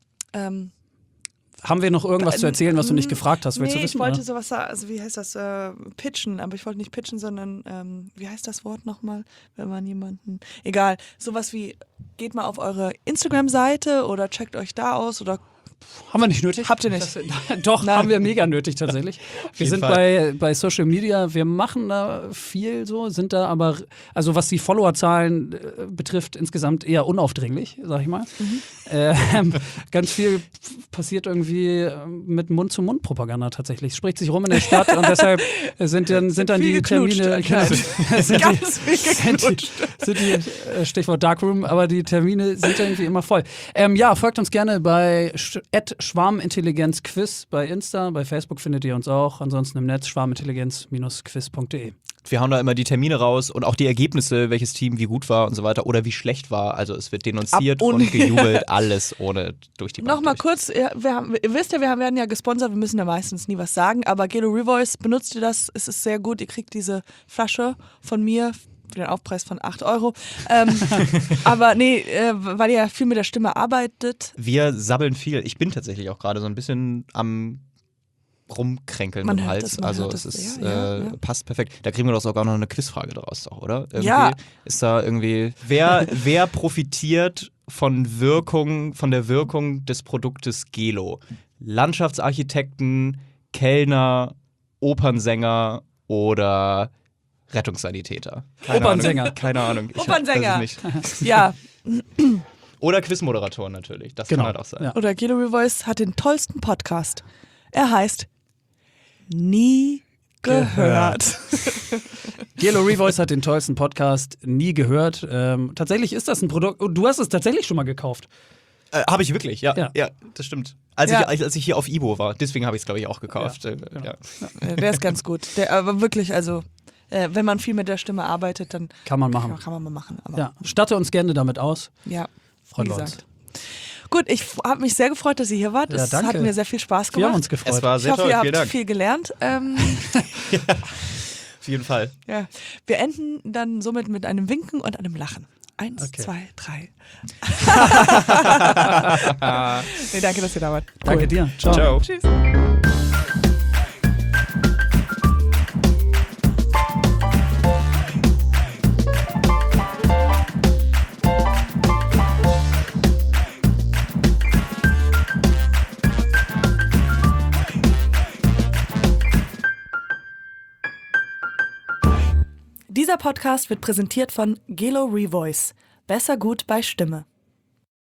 ähm, Haben wir noch irgendwas zu erzählen, was du nicht gefragt hast? Willst nee, du wissen? ich wollte oder? sowas sagen, also wie heißt das, äh, pitchen, aber ich wollte nicht pitchen, sondern, ähm, wie heißt das Wort nochmal, wenn man jemanden, egal, sowas wie, geht mal auf eure Instagram-Seite oder checkt euch da aus oder Haben wir nicht nötig? Habt ihr nicht? Das, doch, Nein. haben wir mega nötig tatsächlich. Wir jeden sind bei, bei Social Media, wir machen da viel so, sind da aber, also was die Followerzahlen äh, betrifft, insgesamt eher unaufdringlich, sag ich mal. Mhm. Ähm, ganz viel passiert irgendwie äh, mit Mund-zu-Mund-Propaganda tatsächlich. Es spricht sich rum in der Stadt und deshalb sind dann, sind dann viel die geknutscht Termine. anscheinend. sind die, Ganz viel sind die, geknutscht. sind die äh, Stichwort Darkroom, aber die Termine sind irgendwie immer voll. Ähm, ja, folgt uns gerne bei at Schwarmintelligenz-Quiz bei Insta, bei Facebook findet ihr uns auch, ansonsten im Netz schwarmintelligenz Quiz punkt de. Wir hauen da immer die Termine raus und auch die Ergebnisse, welches Team wie gut war und so weiter oder wie schlecht war. Also es wird denunziert Ab und- und gejubelt, alles ohne durch die Bank Nochmal durch. kurz, ja, wir haben, ihr wisst ja, wir haben- werden ja gesponsert, wir müssen ja meistens nie was sagen, aber Gelo Revoice, benutzt ihr das, es ist sehr gut, ihr kriegt diese Flasche von mir für den Aufpreis von acht Euro. Ähm, aber nee, äh, weil ihr ja viel mit der Stimme arbeitet, Wir sabbeln viel. Ich bin tatsächlich auch gerade so ein bisschen am rumkränkeln Man im hört Hals. es, man also hört es es, ist, ja, ja, äh, ja. passt perfekt. Da kriegen wir doch sogar noch eine Quizfrage daraus, auch, oder? Irgendwie Ja. Ist da irgendwie. Wer, wer profitiert von Wirkung, von der Wirkung des Produktes Gelo? Landschaftsarchitekten, Kellner Opernsänger oder Rettungssanitäter. Keine Opernsänger. Ahnung. Keine Ahnung. Ich Opernsänger. weiß es nicht. Ja. Oder Quizmoderatoren natürlich. Das Genau. kann halt auch sein. Ja. Oder Gelo Revoice hat den tollsten Podcast. Er heißt Nie gehört. Gelo Revoice hat den tollsten Podcast nie gehört. Ähm, tatsächlich ist das ein Produkt. Und du hast es tatsächlich schon mal gekauft. Äh, habe ich wirklich, ja. Ja. Ja, das stimmt. Als, Ja. Ich, als ich hier auf Ibo war. Deswegen habe ich es, glaube ich, auch gekauft. Ja, Äh, genau. ja. Ja, der ist ganz gut. Der, aber wirklich, also, äh, wenn man viel mit der Stimme arbeitet, dann Kann man ja, machen. kann man mal machen. Aber, Ja. Statte uns gerne damit aus. ja, Freuen wie wir gesagt. Gut, ich habe mich sehr gefreut, dass ihr hier wart. Ja, Es danke. hat mir sehr viel Spaß Wir haben gemacht. uns gefreut. Es war Ich sehr hoffe, toll. ihr Vielen habt Dank. viel gelernt. Ähm, Auf jeden Fall. ja. Wir enden dann somit mit einem Winken und einem Lachen. Eins, Okay. zwei, drei. Nee, danke, dass ihr da wart. Danke dir. Ciao. Ciao. Tschüss. Dieser Podcast wird präsentiert von Gelo Revoice. Besser gut bei Stimme.